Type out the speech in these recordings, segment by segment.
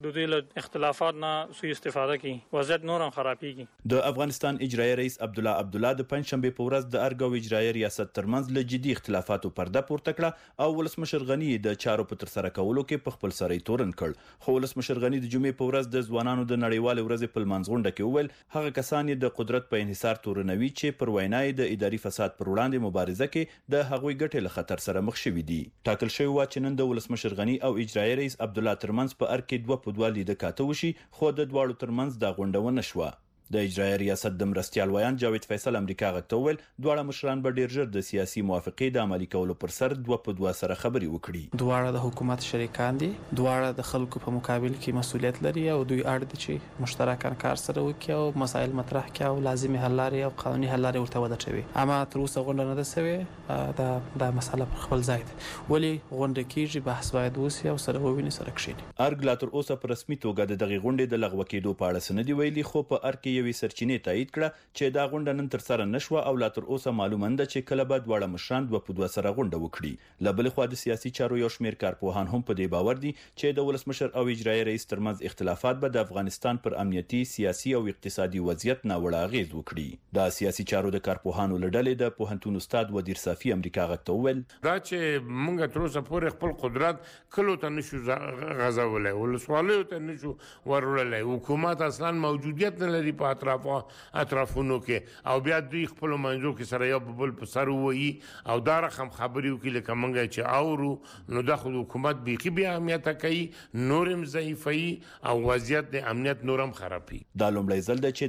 د دې له اختلافات نه سوء استفاده کوي، وضعیت نور هم خرابېږي. د افغانستان اجرایي رئیس عبدالله د پنځشنبه په ورځ د ارګ او اجرایي ریاست ترمنځ له جدي اختلافاتو پرده پورته کړه او ولسمشر غنی د چارو په ترسره کولو کې په خپل سری تورن کړ. خو ولسمشر غنی د جمعې په ورځ د ځوانانو د نړیوال ورځې په لمانځغونډه کې وویل هغه کسان د قدرت په انحصار تورنوي چې پر وینای د اداري فساد پر وړاندې مبارزه کې د هغوی ګټې له خطر سره مخ شوي دي. ټاکل شوی و چې نن د ولسمشر غنی او اجرایي رئیس عبدالله ترمنځ په ارګ کې 2 په 2 لیده کاته وشي، خو د دواړو ترمنځ دا غونډه ونه شوه. د اجرایي ریاست د مرستیال ویان جاوید فیصل امریکا غږ ته وویل دواړه مشران به ډیر ژر د سیاسي موافقې د عملي کولو پر سر 2 په 2 سره خبري وکړي. دواړه د حکومت شریکان دي، دواړه د خلکو په مقابل کې مسؤلیت لري او دوی اړ دي چې مشترکاً کار سره وکړي او مسایل مطرح کړي او لازمي حل لارې او قانوني حل لارې ورته ودټوي. اما تر اوسه غونډه نه ده سوې، دا مسله پر خپل ځای ده. ولی غونډه کیږي، بحث باید وشي او سره وویني، سره کښیني. ارګ لا تر اوسه په رسمي توګه د دغه غونډې د لغوه کېدو په اړه سند ویلي، خو په ارګ کې یوې سرچینې تایید کړه چې دا غونډه نن تر سره نشوه او لا تر اوسه معلومه ده چې کله به دواړه مشران 2 په 2 سره غونډه وکړي. له بل خوا د سیاسي چارو یو شمېر کارپوهان هم په دې باور دي چې د ولسمشر او اجرایي رئیس ترمنځ اختلافات به د افغانستان پر امنیتي، سیاسي او اقتصادي وضعیت ناوړه اغیز وکړي. د سیاسي چارو د کارپوهانو لړلې د پوهنتون استاد ودیر صافي امریکا غږ ته وویل دا چې موږ تر اوسه پورې خپل قدرت کلو ته نشو غځولای، ولسوالیو ته نشو ورولای، حکومت اصلا موجودیت نه لري په اطرافونو کې او بیا دوی خپل منځو کې سره یو بل په سر وایي او دا رقم خبرې وکړي لکه موږ چې اورو نو د حکومت بیخي بیا امنیت کوي، نورم ضعیفي او وضعیت د امنیت نورم خرابي. دا لومړی ځل دی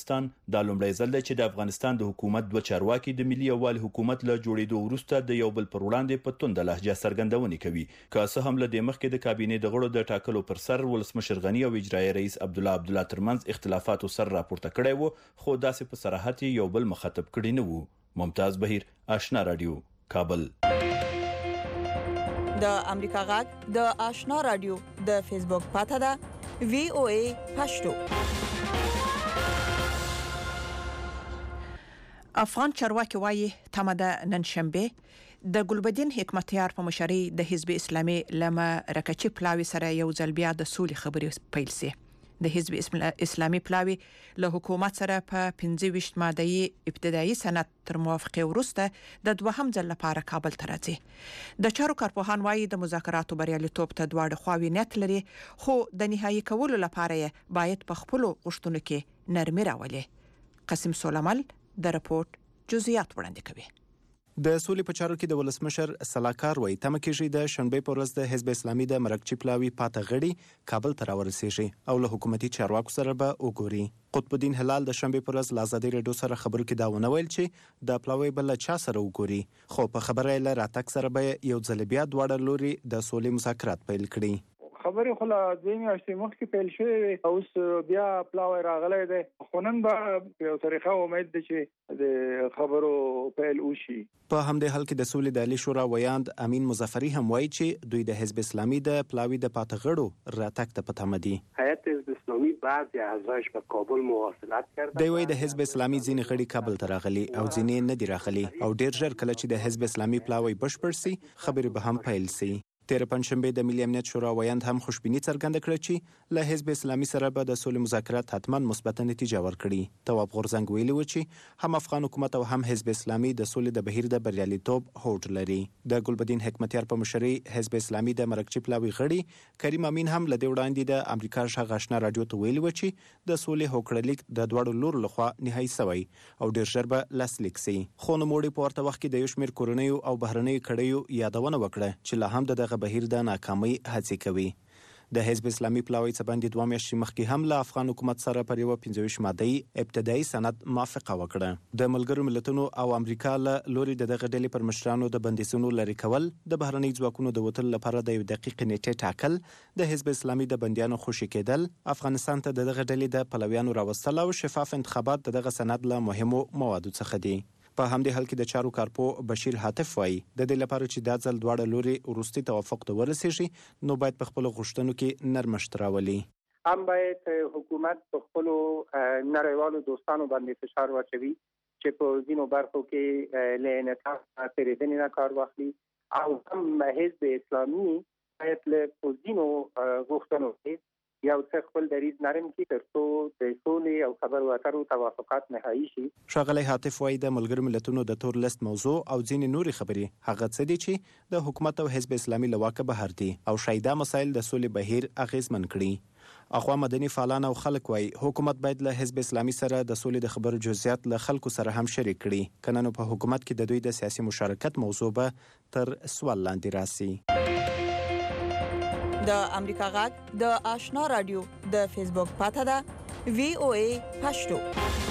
چې د افغانستان د حکومت 2 چارواکي د ملي یووالي حکومت له جوړېدو وروسته د یو بل پر وړاندې په توند لهجه څرګندونې کوي. که څه هم له دې مخکې د کابینې د غړو د ټاکلو پر سر ولسمشر غنی او اجرایي رئیس عبدالله ترمنځ اختلافاتو سر راپورته کړی وو، خو داسې په صراحت یو بل مخاطب کړي نه وو. ممتاز بهیر، آشنا رادیو، کابل. د امریکا غږ د آشنا رادیو د فیسبوک پاڼه ده VOA پښتو. افغان چارواکي وايي تمه نن شنبه د ګلبدین حکمتیار په مشرۍ د حزب اسلامي لمه رکچې پلاوي سره یو ځل بیا د سولې خبرې پیل سي. د حزب اسلامي پلاوي له حکومت سره په 25 ماده‌ای ابتدایي سند تر موافقه وروسته د دوهم ځل لپاره کابل ته راځي. د چارو کارپوهان وايي د مذاکراتو بریالیتوب ته دواړه خواوې نیت لري، خو د نهایي کولو لپاره باید په خپل غوښتنو کې نرمي راولي. قاسم سولمل د رپورت جزئیات وړاندې کوي. د سولې په چارو کې د ولسمشر سلاکار وایي تمه کېږي د شنبه په ورځ د حزب اسلامي د مرکچی پلاوي پاته غړي کابل ته راورسیږي او له حکومتي چارواکو سره به وګوري. قطب الدین هلال د شنبه په ورځ له آزادۍ رادیو سره خبرو کې دا ونه ویل چې د پلاوي بل چا سره وګوري، خو په خبره یې له راتګ سره به یو ځل بیا دواړه لوري د سولې مذاکرات پیل کړي. خبرې خو له دوی میاشتې مخکې پیل شوې اوس بیا پلاوی راغلی دی، خو نن به په یو طریقه امید دی چې د خبرو پیل وشي. په همدې حال کې د سولې د عالی شورا ویاند امین مظفری هم وایي چې دوی د حزب اسلامي د پلاوي د پاته غړو راتګ ته په تمه دي. هیئت حزب اسلامي بعضی اعضاش به کابل مواصلت کرده. دوی وایي د حزب اسلامي ځینې غړي کابل ته راغلي او ځینې نه دي راغلي او ډیر ژر کله چې د حزب اسلامي پلاوی بشپړ سي خبرې به هم پیل سي. تیر پنځشنبه د ملي امنیت شورا ویاند هم خوشبینی څرګنده کړه چې له حزب اسلامي سره به د سولې مذاکرات حتما مثبت نتیجه ورکړي. تواب غورزنګ ویلي و چې هم افغان حکومت او هم حزب اسلامي د سولې د بهیر د بریالیتوب هوډ لري. د ګلبدین حکمتیار په مشرۍ حزب اسلامي د مرکچی پلاوي غړي کریم امین هم لدې وړاندې د امریکا غږ آشنا رادیو ته ویلي و چې د سولې هوکړلیک د دواړو لورو لخوا نهایي شوی او ډیر ژر به لاسلیک شي. خو نو موړي په ورته وخت کې د یو شمېر کورنیو او بهرنیو کړیو یادونه وکړه چې لا هم دغه بهیر د ناکامۍ هڅې کوي. د حزب اسلامي پلاوی څخه باندې 2 میاشتې مخکې هم له افغان حکومت سره پر یو 25 ماده‌ای ابتدایي سند موافقه وکړه. د ملګرو ملتونو او امریکا له لوري دغه ډلې پر مشرانو د بندیزونو لري کول، د بهرنۍ ځواکونو د وټل لپاره د یو دقیق نیټه ټاکل، د حزب اسلامي د بندیانو خوشی کېدل، افغانستان ته دغه ډلې د پلویانو راوستل او شفاف انتخابات دغه سند له مهمو موادو څخه دي. په همدې حال کې د چارو کارپو بشیر حاتف وایي د دې لپاره چې دا ځل دواړه لوري وروستي توافق ته ورسیږي نو باید په خپل غوښتنو کې نرمښت راولي. هم باید حکومت په خپل نړیوالو دوستانو باندې فشار واچوي چې په ځینو برخو کې له انعطاف تیریدنې نه کار واخلي او هم حزب اسلامي باید له ځینو غوښتنو کې یو څه خپل دریځ نرم کړي ترڅو د سولې او خبرو اترو توافقات نهایی شي. ښاغلی حاتف وایي د ملګرو ملتونو د تور لیست موضوع او ځینې نورې خبرې هغه څه دي چې د حکومت او حزب اسلامي له واکه بهر دي او شاید دا مسایل د سولې بهیر اغیزمن کړي. اخوا مدني فعالان او خلک وایي حکومت باید له حزب اسلامي سره د سولې د خبرو جزئیات له خلکو سره هم شریک کړي، کنه نو په حکومت کې د دوی د سیاسي مشارکت موضوع به تر سوال لاندې راسي. د امریکا غږ د آشنا رادیو د فیسبوک پاته ده VOA پښتو.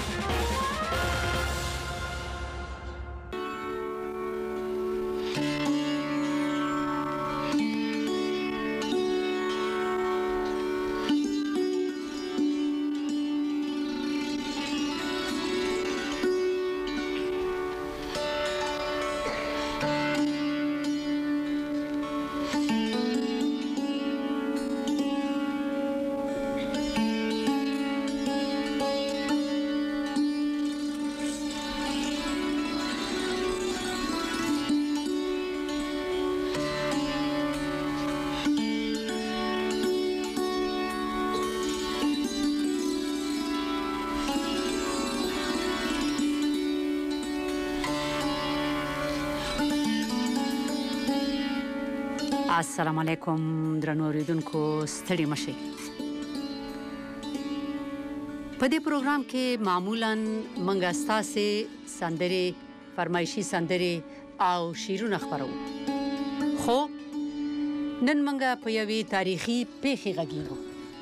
السلام علیکم درنو اوریدونکو، ستړي مشئ. په دې پروګرام کې معمولاً منګه ستاسې سندرې، فرمایشي سندرې او شعرونه خپرو، خو نن منګه په یوې تاریخي پیښې غږیږو.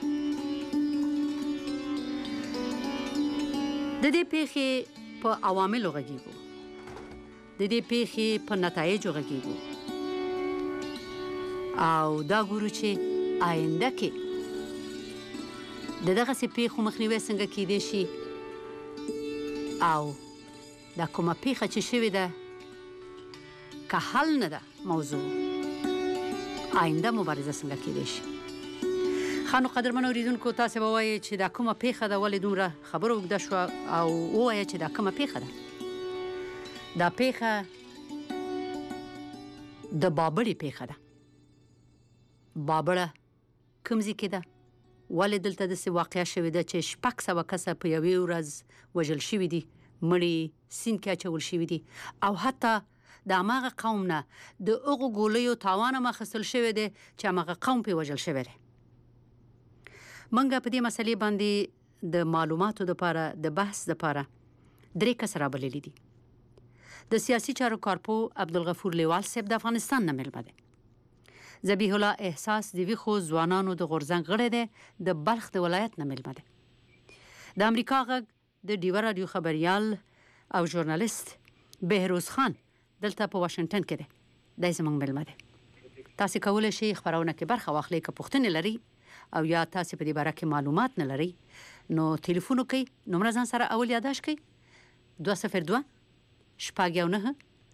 د دې پیښې په عواملو غږیږو، د دې پیښې په نتایجو غږیږو او دا ګورو چې آینده کې د دغسې پیښو مخنیوی څنګه کیدی شي او دا کومه پیښه چې شوې ده که حل نه ده موضوع، آینده مبارزه څنګه کیدی شي. ښه نو قدرمنو اوریدونکو، تاسې به وایئ چې دا کومه پیښه ده، ولې دومره خبره اوږده شوه، او ووایه چې دا کومه پیښه ده. دا پیښه د بابړې پیښه ده. بابړه کوم ځای کې ده؟ ولې دلته داسې واقعه شوې ده چې 600 کسه په یوې ورځ وژل شوي دي، مړي سیند کې اچول شوي دي، او حتی د هماغه قوم نه د هغو ګولیو تاوان هم اخیستل شوی دی چې هماغه قوم پرې وژل شوی دی. موږ په دې مسلې باندې د معلوماتو دپاره، د بحث دپاره 3 کسه رابللي دي. د سیاسي چارو کارپو عبدالغفور لیوال صاحب د افغانستان نه مېلمه دی. ذبیح الله احساس د ویښو ځوانانو د غورځنګ غړی دی، د بلخ د ولایت نه مېلمه دی. د امریکا غږ د ډیوه راډیو خبریال او ژورنالیست بهروز خان دلته په واشنګټن کې دی، دی زموږ مېلمه دی. تاسې کولی شئ خپرونه کې برخه واخلئ. که پوښتنې لرئ او یا تاسې په دې باره کې معلومات نه لرئ نو تلیفون وکئ، نمره ځان سره اول یادداشت کئ 202 619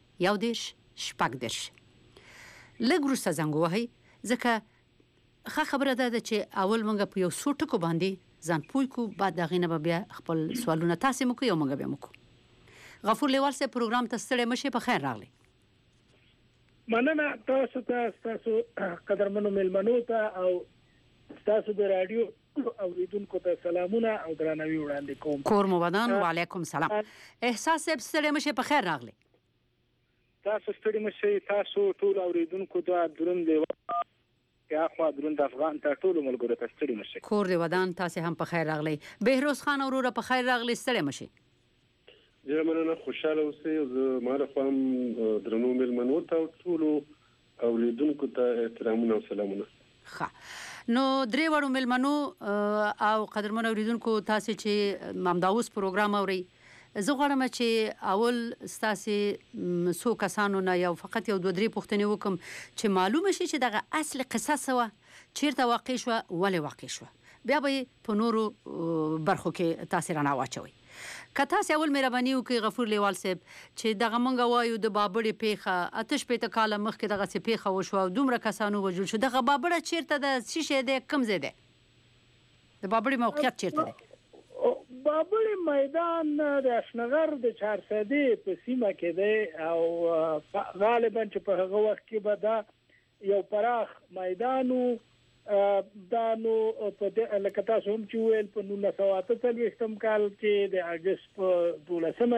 11 لږ وروسته زنګ ووهئ، ځکه ښه خبره دا ده چې اول موږ په یو څو ټکو باندې ځان پوه کړو، بعد د هغې نه به بیا خپل سوالونه تاسې مو کوئ او موږ بیا مو کوو. غفور لیوال صاحب، پروګرام ته ستړی مشئ، په خیر راغلی. مننه تاسو ته، ستاسو قدرمنو مېلمنو ته او ستاسو د راډیو اوریدونکو ته سلامونه او درناوي وړاندې کوم. کور مو ودان. وعلیکم سلام. احساس صاحب، ستړی مشئ، په خیر راغلی. تاسو ستړي مشئ. تاسو ټول اوریدونکو ته دروند دی یا خو دروند افغان ته ټول ملګرو ته ستړي مشئ. کور دی ودان، تاسو هم په خیر راغلی. بهروز خان وروره، په خیر راغلی، ستړي مشئ. ډیره مننه، خوشاله اوسئ. زه ما له خوا درنو مېلمنو ته او ټولو اوریدونکو ته احترامونه او سلامونه. ښه نو 3 وړو مېلمنو او قدرمنو اوریدونکو، تاسو چې همدا اوس پروګرام اورئ، زه غواړم چې اول ستاسې څو کسانو نه یو فقط یو 2-3 پوښتنې وکړم چې معلومه شي چې دغه اصل قصه څه وه، چیرته واقع شوه، ولې واقع شوه، بیا به یې په نورو برخو کې تاسې رڼا واچوئ. که تاسې اول مهرباني وکړئ غفور لیوال صاحب چې دغه موږ وایو د بابړې پیښه 8 کاله مخکې دغسې پیښه وشوه او دومره کسانو وژل شو، دغه بابړه چیرته ده، څه شی دی، کوم ځای دی، د بابړې موقعیت چیرته دی؟ بابړې میدان د اشنغر د چارسدې په سیمه کې دی او غالبا چې په هغه وخت کې به دا یو پراخ میدان و دا نو په لکه تاسو هم چې ویل په 1948 کال کې د اگست په 12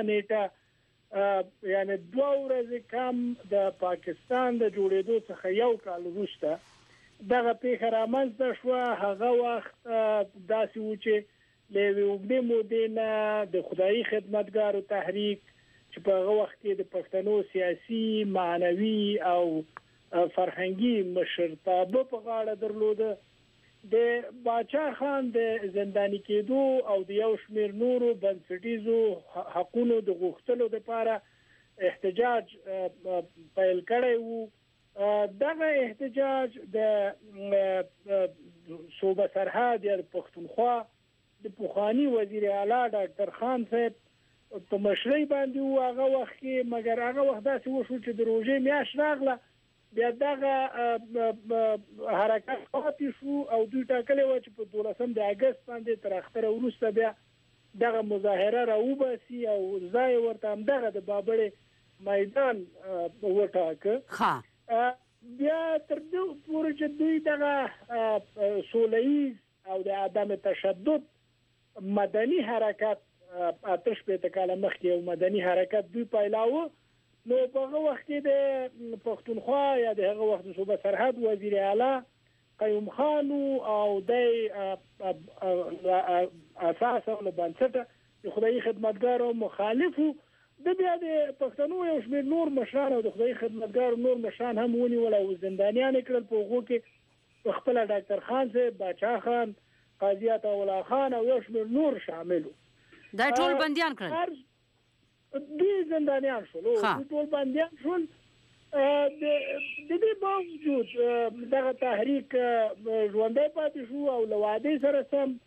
نیټه یعنی 2 ورځې کم د پاکستان د جوړېدو څخه یو کال وروسته دغه پیښه رامنځته شو. هغه وخت داسې و چې له وګړي مودینه د خدایي خدمتګارو تحریک چې په هغه وخت کې د پښتنو سیاسي معنوي او فرهنګي مشرتابه په غاړه درلوده. د باچا خان د زنداني کېدو او د یو شمېر نورو بنسټیزو حقوقو د غوښتلو لپاره احتجاج پیل کړی وو. دغه احتجاج د صوبه سرحد یا پښتونخوا د پوخانی وزیر اعلی ډاکټر خان صاحب په مشرۍ باندې و هغه وخت کې، مګر هغه وخت داسې وشو چې د روژې میاشت راغله، بیا دغه حرکت پاتې شو او دوی ټاکلي و چې په 12 د اگست باندې تر اختره وروسته بیا دغه مظاهره راوباسي او ځای ورته همدغه د بابړې میدان وټاکه. بیا تر دې پورې چې دوی دغه سولهییز او د عدم تشدد مدني حرکت آتش په تکاله مخکې یو مدني حرکت دوی پیلاوه، نو په هغه وخت کې د پښتونخوا یا د هغه وخت صوبه سرحد وزیر اعلی قیوم خان او د اساس او بنسټ د خدایي خدمتګارو مخالفو د بیا د پښتنو یو شمېر نور مشران او د خدایي خدمتګارو نور مشران هم ونیول او زندانیان کړل. په هغو کې خپل ډاکټر خان صاحب، باچا خان، قاضي عطاءالله خان او یو شمېر نور شامل وو. دا ټول بنديان کړل، دوی زندانیان شول، ټول بنديان شول. د دې باوجود دغه تحریک ژوندی پاتې شو او له وعدې سره سم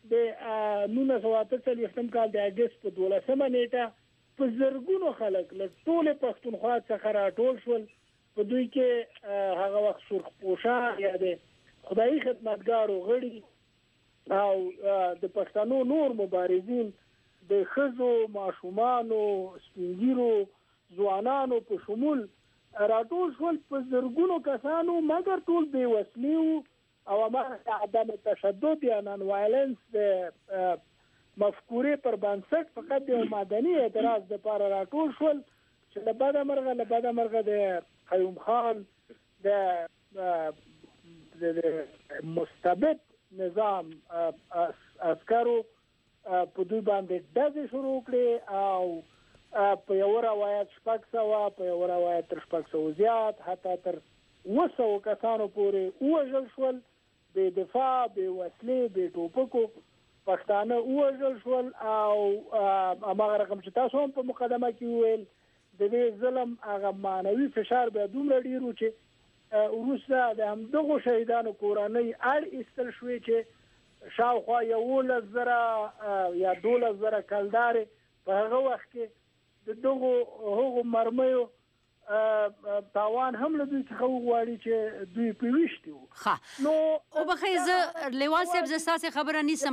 د 1948 کال د اگست په 12 نیټه په زرګونو خلک له ټول پښتونخوا څخه راټول شول. په دوی کې هغه وخت سرخ پوشان یا د خدایي خدمتګارو غړي او د پښتنو نور مبارزین، د ښځو، ماشومانو، سپینګیرو، ځوانانو په شمول راټول شول په زرګونو کسانو، مګر ټول بې وسلې او هماغه عدم تشدد یا نان وایلنس د مفکورې پر بنسټ فقط د مدني اعتراض لپاره راټول شول چې له بده مرغه د قیوم خان د مستبد نظام عسکرو په دوی باندې ډزې شروع کړې او په یو روایت 600 په یو روایت تر 600 زیات حتی تر 200 کسانو پورې ووژل شول. بې دفاع، بې وسلې، بې ټوپکو پښتانه ووژل شول او هماغه رقم چې تاسو هم په مقدمه کې وویل د دې ظلم هغه معنوي فشار بیا دومره ډېر و چې وروسته د همدغو شهیدانو کورنۍ اړ ایستل شوې چې شاوخوا 11,000 یا 12,000 کلدارې په هغه وخت کې د هغو مرمیو تاوان هم له دوی څخه وغواړي چې دوی پیوښتي وو. نو او بخیر زه لیوال صاحب زه تاسو خبره نیسم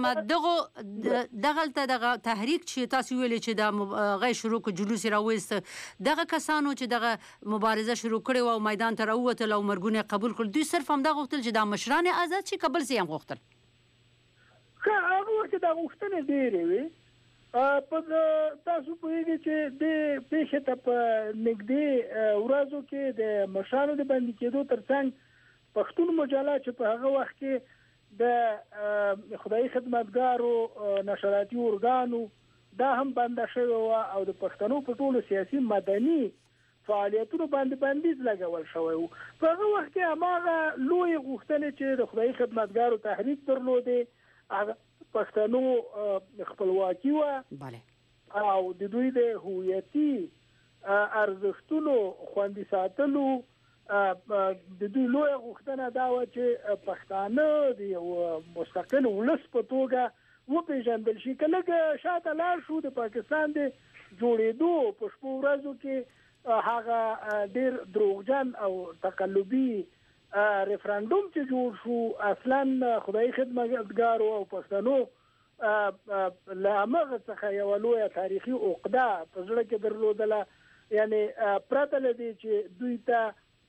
دغه تحریک چې تاسو ویلې چې د غي شروع کو جلوس راوېست دغه کسانو چې دغه مبارزه شروع کړي او میدان ته راووتل او مرګونه قبول کړل، دوی صرف هم دا غوښتل چې د مشران آزاد شي، قبل سي هم غوښتل. هغه وخت دا غوښتنه ډېرې وي. په تاسو پوهیږئ چې د پیښې ته په نږدې ورځو کې د مشرانو د بندي کېدو ترڅنګ پښتون مجله چې په هغه وخت کې د خدایي خدمتګارو نشراتي ارګانو دا هم بنده شوې وه او د پښتنو په ټولو سیاسي مدني فعالیتونو باندې بندیز لګول شوی و. په هغه وخت کې هماغه لویې غوښتنې چې د خدایي خدمتګارو تحریک درلودې هغه پښتنو خپلواکي و او د دوی د هویتي ارزښتونو خوندي ساتلو. د دوی لویه غوښتنه دا وه چې پښتانه د یو مستقل ولس په توګه وپېژندل شي. که لږ شاته لاړ شو د پاکستان د جوړېدو په شپو ورځو کې هغه ډېر دروغجن او تقلبي ریفرندوم چې جوړ شو، اصلا خدایي خدمتګارو او پښتنو له همغه څخه یوه لویه تاریخي عقده په زړه کې درلودله. یعنې پرته له دې چې دوی ته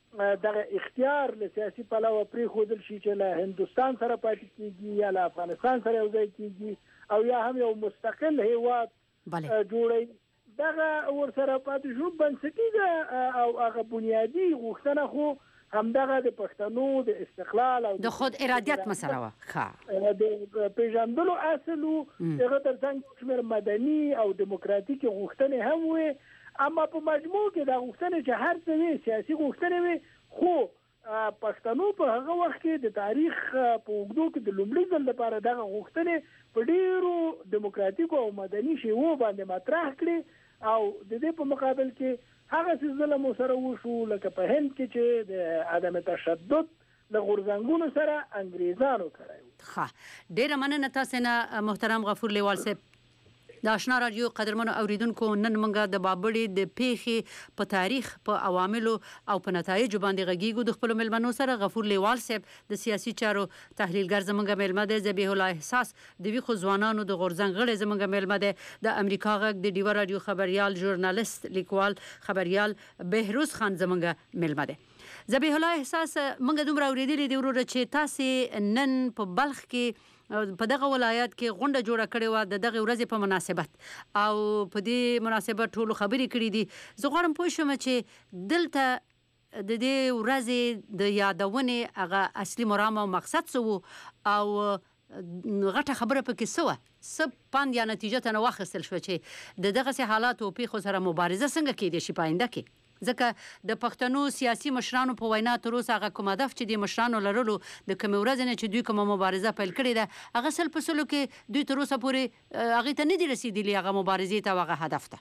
دغه اختیار له سیاسي پلوه پرېښودل شي چې له هندوستان سره پاتې کیږي یا له افغانستان سره یو ځای کیږي او یا هم یو مستقل هیواد جوړوي. دغه ورسره پاتې شو بنسټیزه او هغه بنیادي غوښتنه خو همدغه د پښتنو د استقلال او د خود ارادیت مسله وه د پیژندلو اصل و هغه ترڅنګ شمېر مدني او دیموکراتیک غوښتنې هم وي. اما په مجموع کې دا غوښتنې چې هر څه وي سیاسي غوښتنې وي خو پښتنو په هغه وخت کې د تاریخ په اوږدو کې د لومړي ځل لپاره دغه غوښتنې په ډېرو دیموکراتیکو او مدني شیوو باندې مطرح کړي او د دې په مقابل کې هغه څه ظلم سره وشو لکه په هند کې چې د عدم تشدد له غورځنګونو سره انګریزانو کړی و. ښه ډېره مننه تاسو نه محترم غفور لیوال صاحب. د آشنا رادیو قدرمنو اوریدونکو نن موږ د بابړې د پیښې په تاریخ په عواملو او په نتایجو باندې غږیږو د خپل ملمنو سره. غفور لیوال صاحب د سیاسي چارو تحلیلګر زموږ ملمه دی. ذبیح الله احساس د ویښو ځوانانو د غورځنګ غړی زموږ ملمه دی. د امریکا غږ د ډیوه رادیو خبریال ژورنالیست لیکوال خبریال بهروز خان زموږ ملمه دی. ذبیح الله احساس موږ دومره اوریدلي دي وروره چې تاسې نن په بلخ کې په دغه ولایت کې غونډه جوړه کړې وه د دغه ورځې په مناسبت او په دې مناسبت ټولو خبرې کړې دي. زه غواړم پوه شم چې دلته د دې ورځې د یادونې هغه اصلي مرام او مقصد څه و او غټه خبره پکې څه وه، څه پند یا نتیجه ته نه واخیستل شوه چې د دغسې حالاتو او پیښو سره مبارزه څنګه کیدی شي په آینده کې؟ ځکه د پښتنو سیاسي مشرانو په وینا تر اوسه هغه کوم هدف چې د مشرانو لرلو د کومې ورځې نه چې دوی کومه مبارزه پیل کړې ده هغه سل په سلو کې دوی تر اوسه پورې هغې ته نه دي رسېدلي هغه مبارزې ته او هغه هدف ته.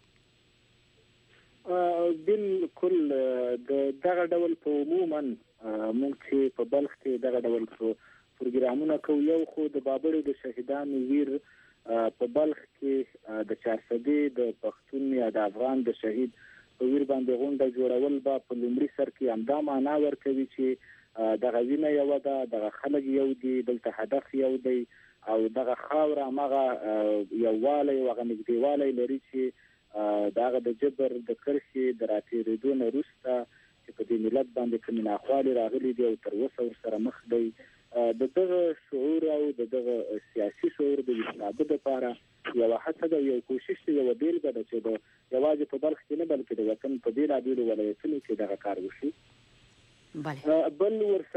بالکل دغه ډول په عموما موږ چې په بلخ کې دغه ډول پروګرامونه کوو. یو خو د بابړې د شهیدانو ویر په بلخ کې د چارسدي د پښتون یا د افغان د شهید په ویر باندې غونډه جوړول به په لومړي سر کې همدا معنا ورکوي چې دغه وینه یو ده، دغه خلک یو دي، دلته هدف یو دی او دغه خاوره هماغه یووالی او هغه نږدېوالی لري چې دغه د جبر د کرښې د راتېرېدو نه وروسته چې په دې ملت باندې کومې ناخوالې راغلي دي او تر اوسه ورسره مخ دی. د دغه شعور او د دغه سیاسي شعور د ویښتابه دپاره یوه هڅه ده، یو کوشش دی، یوه بېلګه ده چې د یوازې په بلخ کې نه بلکې د وطن په بېلابېلو ولایتونو کې دغه کار وشي. بل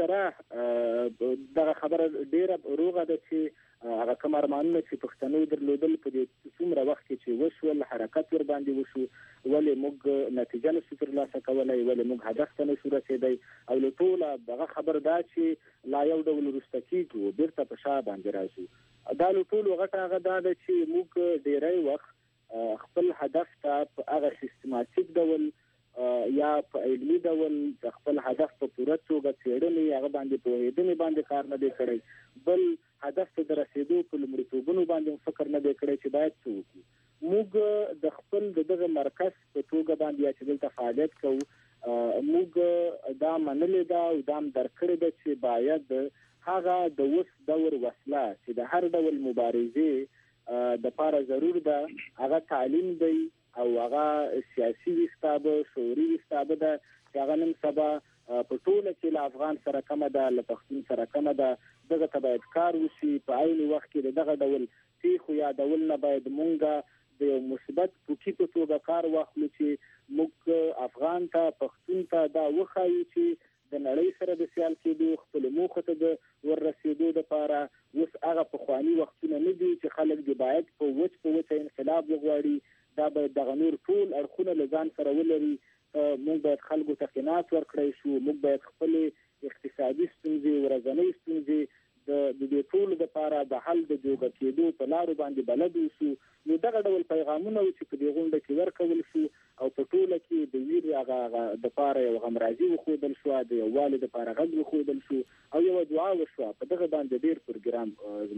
ورسره دغه خبره ډېره روغه ده چې هغه کوم ارمانونه چې پښتنو درلودل په دې څومره وخت کې چې وشول حرکت ورباندې وشو، ولې موږ نتیجه نشو ترلاسه کولی، ولې موږ هدف ته نشو رسېدی او له ټوله دغه خبر دا چې لا یو ډول وروسته کېږو بیرته په شا باندې راځو. دا له ټولو غټه هغه دا ده چې موږ ډېری وخت خپل هدف ته په هغه سیستماتیک ډول یا په علمي ډول د خپل هدف په پوره توګه څېړنې هغه باندې پوهېدنې باندې کار نه دی کړی، بل هدف ته د رسېدو په لومړیتوبونو باندې فکر نه دی کړی چې باید څه وکړو. موږ د خپل د دغه مرکز په توګه باندې یا چې دلته فعالیت کوو موږ دا منلې ده او دا هم درک کړې ده چې باید هغه د اوس دور وسله چې د هر ډول مبارزې دپاره ضرور ده هغه تعلیم دی او هغه سیاسي ویښتابه شعوري ویښتابه ده چې هغه نن سبا په ټوله کې له افغان سره کمه ده، له پښتون سره کمه ده. دغه ته باید کار وشي. په عین وخت کې د دغه ډول پیښو یادول نه باید مونږ د یو مثبت پوټي په توګه کار واخلو چې موږ افغان ته پښتون ته دا وښایو چې د نړۍ سره د سیال کېدو خپلو موخو ته د وررسېدو دپاره اوس هغه پخواني وختونه نه دي چې خلک دې باید په وچه انقلاب وغواړي. دا باید دغه نور ټول اړخونه له ځان سره ولري. موږ باید خلکو ته قناعت ورکړی شو. موږ باید خپلې اقتصادي ستونزې، ورځنۍ ستونزې د دې ټولو دپاره د حل د جوګه کېدو په لارو باندې بلد اوسو. نو دغه ډول پیغامونه چې په دې غونډه کې ورکول شو او په ټوله کې د ویر هغه دپاره یو غمرازي وښودل شوه، د یووالي دپاره غږ وښودل شو او یوه دعا وشوه. په دغه باندې ډېر پروګرام زموږ سره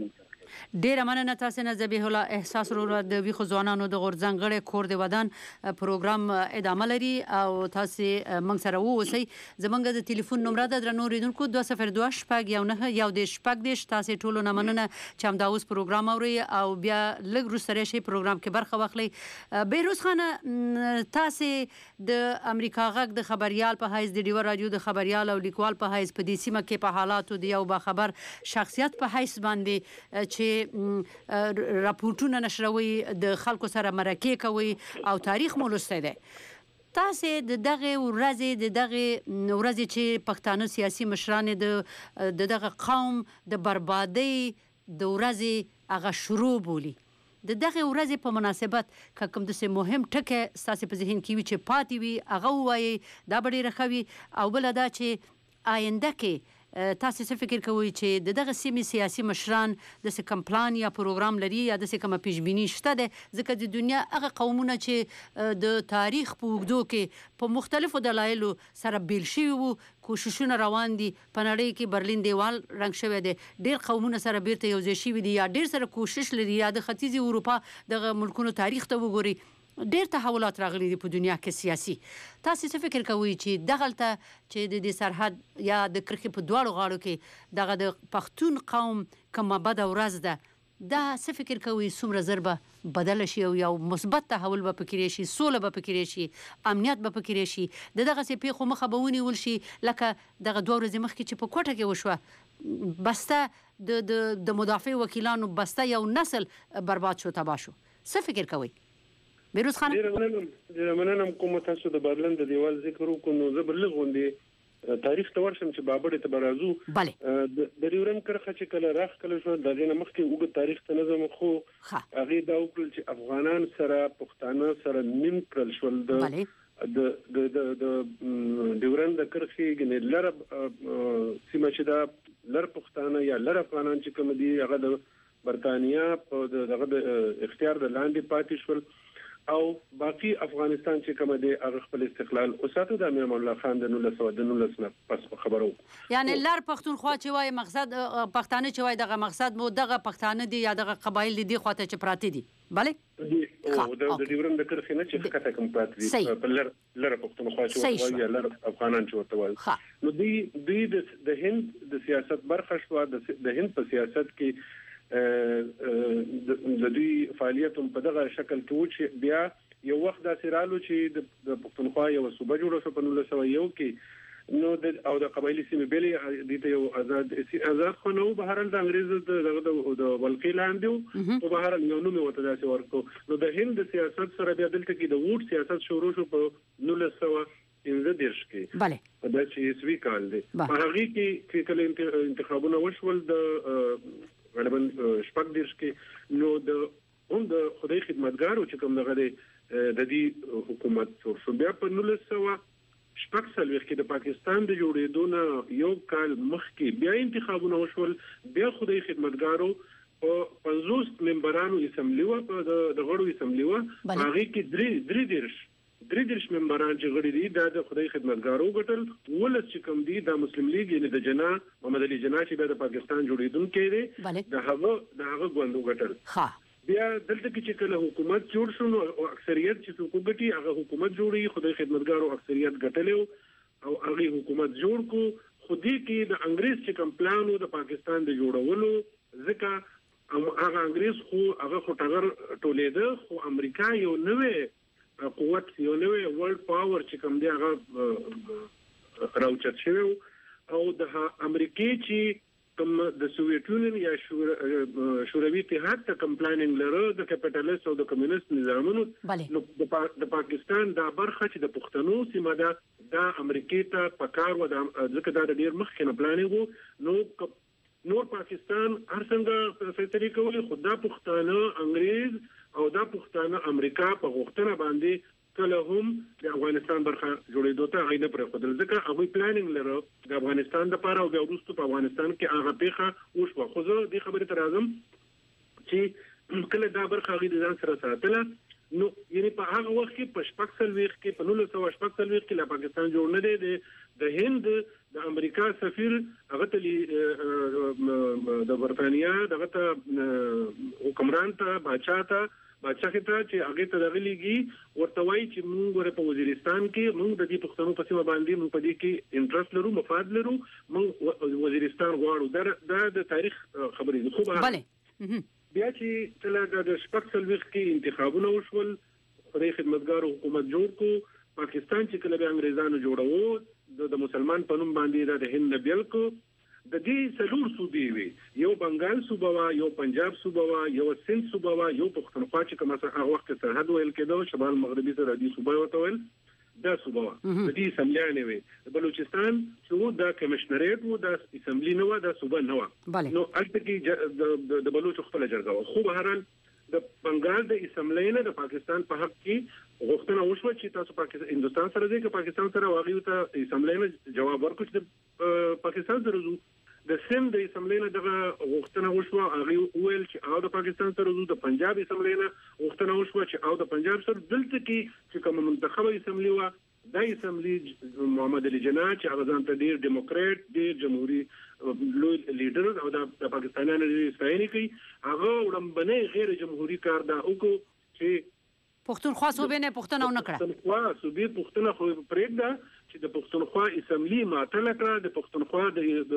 ډیره مننه تاسو نه ذبیح الله احساس ورو د ویخو ځوانانو د غورځنګ غړي کور د ودان پروګرام ادامه لري او تاسو موږ سره ووسی زمونږ د ټلیفون نمبر د درنو ریدونکو 2022 شپږ یو نه یو د شپږ د تاسو ټولو نه مننه چې هم دا اوس پروګرام اوري او بیا لږ وروسته شي پروګرام کې برخه واخلي بیروز خانه تاسو د امریکا غږ د خبريال په حیث د ډیو رادیو د خبريال او لیکوال په حیث په دې سیمه کې په حالاتو د یو باخبر شخصیت په حیث باندې چې راپورټونه نشروي د خلکو سره مرکه کوي او تاریخ مولسته ده تاسو د دغه ورځې چې پښتانه سیاسي مشران د دغه قوم د بربادۍ د ورځې هغه شروع بولی د دغه ورځې په مناسبت کوم د مهم ټکي تاسو په ذهن کې وي چې پاتې وي هغه وایي دا ډیره ښه وي او بل دا چې آینده کې تاسو څه فکر کوئ چې دغه سیمې سیاسي مشران د کوم پلان یا پروګرام لري یا د کوم پیشبینی شته ده ځکه د دنیا هغه قومونه چې د تاریخ په اوږدو کې په مختلفو دلایلو سره بیل شوي وو کوششونه روان دي په نړۍ کې برلین دیوال رنګ شوی دی ډېر قومونه سره بیرته یوځای شوي دي یا ډېر سره کوشش لري یا د ختیځې اروپا دغه ملکونو تاریخ ته وګوري ډېر تحولات راغلي دي په دنیا کې سیاسي تاسو څه فکر کوئ چې دغلته چې د سرحد یا د کرخې په دواړو غاړو کې دغه د پښتون قوم کومه بده ورځ ده دا څه فکر کوئ څومره ضربه بدل شي او یو مثبت تحول به پکې شي سوله به پکې شي امنیت به پکې شي دغه څه پیښو مخه به ونیول شي لکه دغه 2 ورځې مخکې چې په کوټه کې وشوه بسته د مدافع وکیلانو بسته یو نسل برباد شو تباه شو څه فکر کوئ بیروز خان ډیره مننه کوم تاسو د برلین د دیوال ذکر وکړو نو زه بلغ غوندي تاریخ ته ورشم چې بابړې ته برازو د ډیورن کرخه چې کله راخ کله شو د غینه مخکې وګ تاریخ ته نظم خو هغه دا وکړل چې افغانان سره پښتانه سره نیم کړل شول د ډیورن د کرخه غنې لره سیمه چې دا لر پښتانه یا لر افغانان چې کوم دي هغه د برتانیا په دغه اختیار د لاندې پاتې شول او باقي افغانستان چې کوم دی هغه خپل استقلال اوساته د امیر الله خان د 1919 پس خبرو یعنی لر پښتونخوا چې وای مقصد پښتانه چې وای دغه مقصد مو دغه پښتانه دي یا دغه قبایل دي خواته چې پراته دي bale او د ډیورن د کرخې نه چې کته کوم پراته دي په لر پښتونخوا چې وای یا لر افغانان چې ورته وای نو دوی د هند د سیاست برخه شو د هند په سیاست کې د دوی فعالیت په دغه شکل کې و چې بیا یو وخت د سیرالو چې د پښتونخوا یو صوبه جوړه شو په 1901 کې نو د قبایلی سیمې بیلې د یو آزاد خو نو بهرال د انګريز د ولقي لاندې او بهرال یو نوم وته داسې ورکو نو د هند سیاست سره بیا دلته کې د ووټ سیاست شروع شو په 1913 کې bale دا چې سوي کال دی په هغه کې کله انتخابونه وشول د غالبا شپږ دیرش کې نو د خدای خدمتګارو چې کوم دغه د دې حکومت جوړ شو بیا په 1940 کې د پاکستان د جوړېدو نه یو کال مخکې بیا انتخابونه وشول بیا خدای خدمتګارو او 50 ممبرانو اسمبلی و د غړو اسمبلی و هغه کې درې دیرش ممبران چې غړي دي د خدای خدمتګارو ګټل ولس چې کوم دي د مسلم لیگ یعنی د جنا محمد علي جنا چې د پاکستان جوړیدونکو دی د هغه غوندو ګټل بیا دلته کې چې کله حکومت جوړ شو او اکثریت چې څوک ګټي هغه حکومت جوړي خدای خدمتګارو اکثریت ګټلو او هغه حکومت جوړ کو خودي کې د انګريز چې کوم پلانو د پاکستان د جوړولو ځکه هغه انګريز خو هغه ټغر ټولیده خو امریکا یو نوې قوت یو نوې ورلد پاور چې کوم دی هغه راوچت شوی او د امریکای چې کوم د سوویت یونین یا شوروي اتحاد ته کوم پلانینګ لرو د کیپټالیست او د کمیونست نظامونو نو د پاکستان د برخه چې د پښتنو سیمه ده د امریکای ته پکار و د ځکه دا ډیر مخکې نه پلانینګ نور پاکستان هر څنګه فیصله کوي خدا پښتانه انګريز او دا پښتانه امریکا په غوښتنه باندې کله هم د افغانستان برخه جوړېدو ته غوښنه پر خپل ځکه هغه پلانینګ لرو د افغانستان لپاره او د روسو په افغانستان کې هغه پیخه وشو خو زه د خبرې تر اعظم چې کله دا برخه غي د ځان سره ساتله نو یعنی په هغه وخت کې په 40 کې په 1940 کې لا پاکستان جوړ نه دی د هند د امریکا سفیر هغه ته د برتانیا دغه حکمران ته بادشاہ ته چې هغه ته دغليږي ورته وایي چې موږ په وزیرستان کې موږ د دې پښتنو په سیمه باندې موږ په دې کې انټرست لرو مفاد لرو موږ وزیرستان غواړو د تاریخ خبرې خو بله بیا چې تل د شپږ سلويخ کې انتخابونه وشول خدای خدمتګار حکومت جوړ کو پاکستان چې کله به انګريزانو جوړو د مسلمان په نوم باندې د هند بیل کو د دې څلور صوبې وي یو بنگال صوبه وا یو پنجاب صوبه وا یو سند صوبه وا یو پښتونخوا چې کومه هغه وخت سرحد ویل کېدو شمال مغربي سرحدي صوبه وته ویل دا صوبه وا د دې سملیانه وي بلوچستان چې دا کمشنریټ وو د اسمبلی نو دا صوبه نو نو البته کې د بلوچ خپل جرګه خو بهرال د بنگال د اسمبلی د پاکستان په حق کې غوښتنه وشوه چې تاسو پاکستان هندستان سره دی که پاکستان سره واغیو ته اسمبلی جواب ورکړي چې پاکستان سره زو د سند د اسمبلی دغه غوښتنه وشوه هغه ویل چې او د پاکستان سره زو د پنجاب اسمبلی غوښتنه وشوه چې او د پنجاب سره دلته کې چې کوم منتخبه اسمبلی و د اسمبلی محمد علي جناح چې هغه ځان ته ډیر ډیموکرات ډیر جمهوریت لوی لیډر او د پاکستانیانو ستاینه کوي هغه وړاندې غیر جمهوریت کار دا وکړو چې پښتونخوا صوبې نه پښتنه ونه کړه پښتونخوا صوبې پښتنه خو پرېږده چې د پښتونخوا اسمبلی ماته کړه د پښتونخوا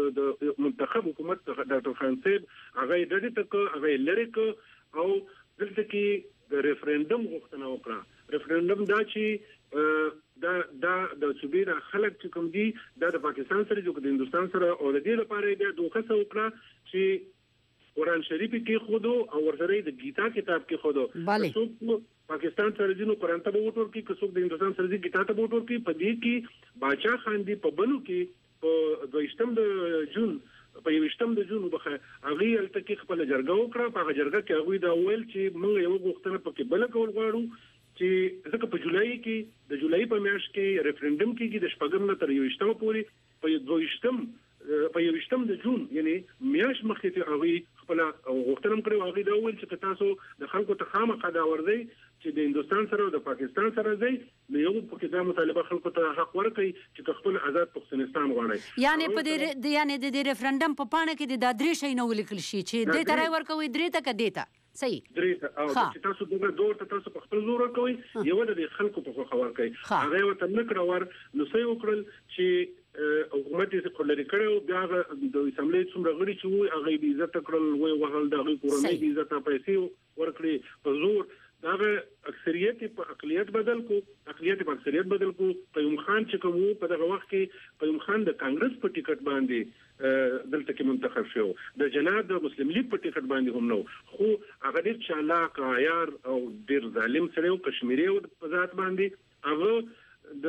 د منتخب حکومت ډاکټر خان صاحب هغه د دې تک هغه لری ک او دلته کې د ریفرندوم غوښتنه وکړه ریفرندوم دا چې د صوبې د خلک چې کوم دي د پاکستان سره د هندستان سره او د دې لپاره د دوه څه وکړه چې قرآن شریف کې خودو او ورسره د گیتا کتاب کې خودو پاکستان سره دینو قرآن ته ووټ ورکړي که څوک د هندستان سره د گیتا ته ووټ ورکړي په دې کې باچا خان دی په بنو کې په 22 د جون وبخه هغه الته کې خپل جرګه وکړه په هغه جرګه کې هغه دا ویل چې موږ یو غوښتنه پکې بل کول غواړو چې ځکه په جولای کې د جولای په میاشت کې ریفرندوم کېږي د شپږم نه تر 28 پورې په 22 د جون یعنی میاشت مخکې ته هغه خپل غوښتنه کړې هغه دا ویل چې تاسو د خلکو ته خامخا دا ورځي چې د هندستان سره او د پاکستان سره ځي نو یو په کې دا مطالبه خلکو ته حق ورکړي چې خپل آزاد پښتونستان غواړي یعنی په دې یعنی د ریفرندوم په پاڼه کې د درې شي نو لیکل شي چې د ترای ورکوي درې ته کديته صحیح درې او چې تاسو دغه دور ته تاسو خپل زور ورکوي یو د خلکو په خبر کوي هغه وته نکړه ور نو سې وکړل چې حکومت یې خلری کړو بیا د اسمبلی څومره غړي چې وي هغه به عزت کړل وای وهل د کورنۍ عزت پیسې ورکړي په زور دا اکثریت په اقلیت بدل کو قیوم خان چې کوم په دغه وخت کې قیوم خان د کانګرس په ټیکټ باندې دلته کې منتخب شو د جناب د مسلم لیگ په ټیکټ باندې هم نو خو هغه ډیر چالاک عیار او ډیر ظالم سره او کشمیری او په ذات باندې هغه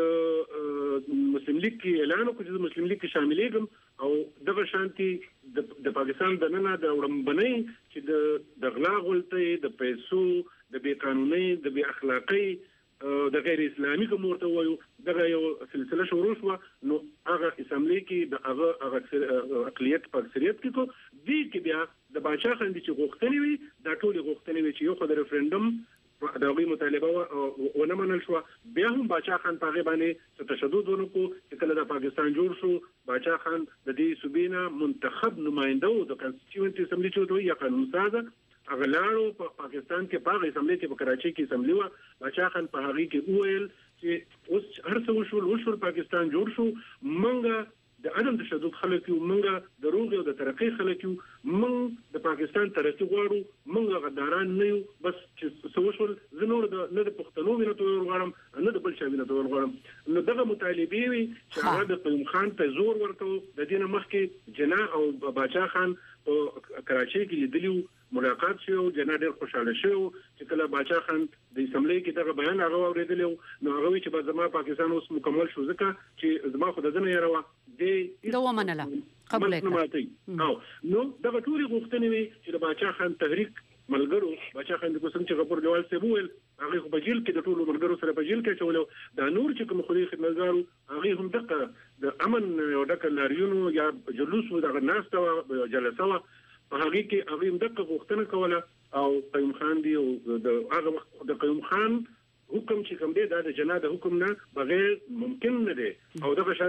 د مسلم لیگ کې اعلان وکړ چې مسلم لیگ کې شاملېږم او دغه شانتي د پاکستان د ننه د وړمبنۍ چې د غلا غلطۍ د پیسو د بې قانوني د بې اخلاقی د غیر اسلامي کوم ورته وایو دغه یو سلسله شروع شو نو هغه اسمبلی کې د هغه اقلیت په اکثریت کې کو دي کې بیا د بادشاہ خندي چې غوښتنې وي دا ټول غوښتنې وي چې یو خو د ریفرندوم دا غوي مطالبه ونه منل شو بیا هم بادشاہ خان په باندې تشدد ونکو چې کله د پاکستان جوړ شو بادشاہ خان د دې صوبینا منتخب نمائنده او د کانسټیټیوئنټ اسمبلی چې یا قانون ساز هغه لاړو په پاکستان کې په اسمبلی کې په کراچۍ کې اسمبلی و بادشاہ خان په هغه کې وویل چې اوس هر څه وشول پاکستان جوړ شو منګه د عدم تشدد خلک یو منګه د روغ او د ترقی خلک یو منګ د پاکستان ترقی غواړو منګه غداران نه یو بس چې سوشل زنور د نه د پښتنو وینې ته ورغړم نه د بل شي وینې ته ورغړم نو دغه مطالبه وي چې هغه د قیوم خان ته زور ورته د دینه مخکې جناح او بادشاہ خان په کراچۍ کې لیدلو ملاقات شو جناح ډېر خوشاله شو چې کله بادشاہ خان د اسمبلی کې دغه بیان هغه اوریدل نو هغه چې په زما پاکستان اوس مکمل شو ځکه چې زما خو د ځنه یې د ومنله قبول کړه نو دغه ټول غوښتنې وي چې د بادشاہ خان تحریک ملګرو بادشاہ خان د کوم چې غفور جوال سیبول هغه په جیل کې د ټولو ملګرو سره په جیل کې چولو دا نور چې کوم خوري خدمتګارو هغه هم دغه د امن او د لاریونو یا جلوس و دغه ناسته جلسه په هغه کې هغه هم دغه غوښتنه کوله او قیوم خان دی او د هغه وخت د قیوم خان حکم چې کوم دی دا د جناح د حکم نه بغیر ممکن نه دی او دغه شانتي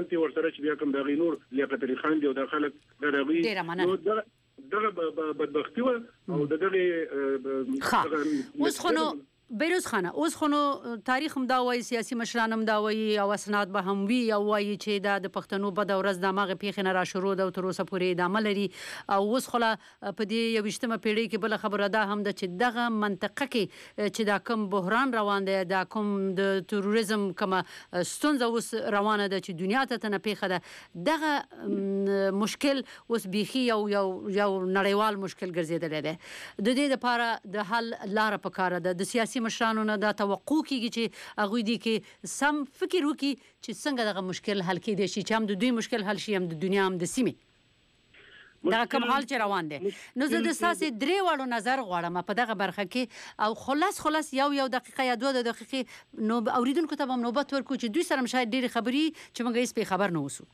شانتي ورسره چې بیا کوم د غینور لیاقت علي خان دی او د خلک غرغي نو دغه بدبختی و او دغه اوس خو نو بیروز خانه اوس خو نو تاریخ هم دا وایي سیاسي مشران هم دا وایي او اسناد به هم وي او وایي چې دا د پښتنو په دورز د ماغه پیښ نه را شروع ده او تر اوسه پورې ادامه لري او اوس خو په دې 21مه پیړۍ کې بل خبره ده هم د چې دغه منطقه کې چې دا کوم بحران روان دی دا کوم د تروریزم کوم ستونزه اوس روانه ده چې دنیا ته نه پیښه ده دغه مشکل اوس بيخي یو نړیوال مشکل ګرځیدل دی د دې لپاره د حل لار په کار ده د سیاسي مشرانو نه دا توقع کیږي چې هغه دي کې سم فکر وکړي چې څنګه دغه مشکل حل کېدی شي چې هم د دوی مشکل حل شي هم د دنیا هم د سیمې دا کوم حال چې روان دي نو زه د ساسي درې واړو نظر غواړم په دغه برخه کې او خلاص یو دقیقه یا 2 دقیقې نو اوریدونکو ته هم نوبت ورکو چې دوی سره شاید ډېری خبري چې موږ یې خبر نه وسو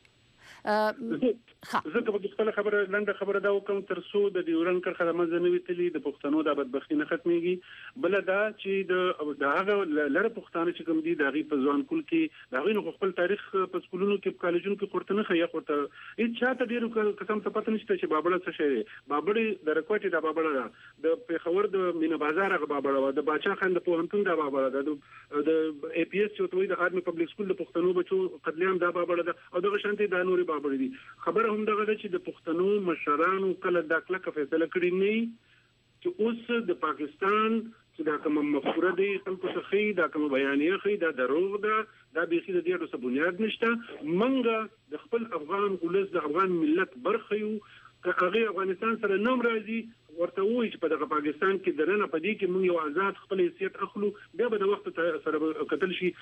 زه د خپل خبره لنډه خبره دا وکم تر څو د ډیورن کرخه د منځنوي تلي د پښتنو د بدبختی نه ختميږي بل دا چې د هغه لړ پښتانه چې کوم دي د غي په ځوان کول کې د غي خپل تاریخ په سکولونو کې په کالجونو کې پورته نه خیا پورته هیڅ چاته ډیرو قسم ته پته نشته چې بابړه څه شي بابړې د رکوټي د بابړه د پیښور د مینا بازار غ بابړه د باچا خان د پوهنتون د بابړه د اي پي اس چې توي د آرمي پبلک سکول د پښتنو بچو قتلیام د بابړه او د شانتي د نوري دي خبره هم دغه چې د پښتنو مشرانو کله د کلک فیصله کړی نه چې اوس د پاکستان چې دا کوم مفکوره دی خلکو څخه دا کوم بیانیه خي دا دروغ ده دا بيخي د دې څه بنیاد نشته منګه د خپل افغان ولس د افغان ملت برخه یو هغه افغانستان سره نوم راځي ورته وایي چې په دغه پاکستان کې درنه پدې کې موږ یو آزاد خپل حیثیت اخلو بیا به د وخت سره قتل شي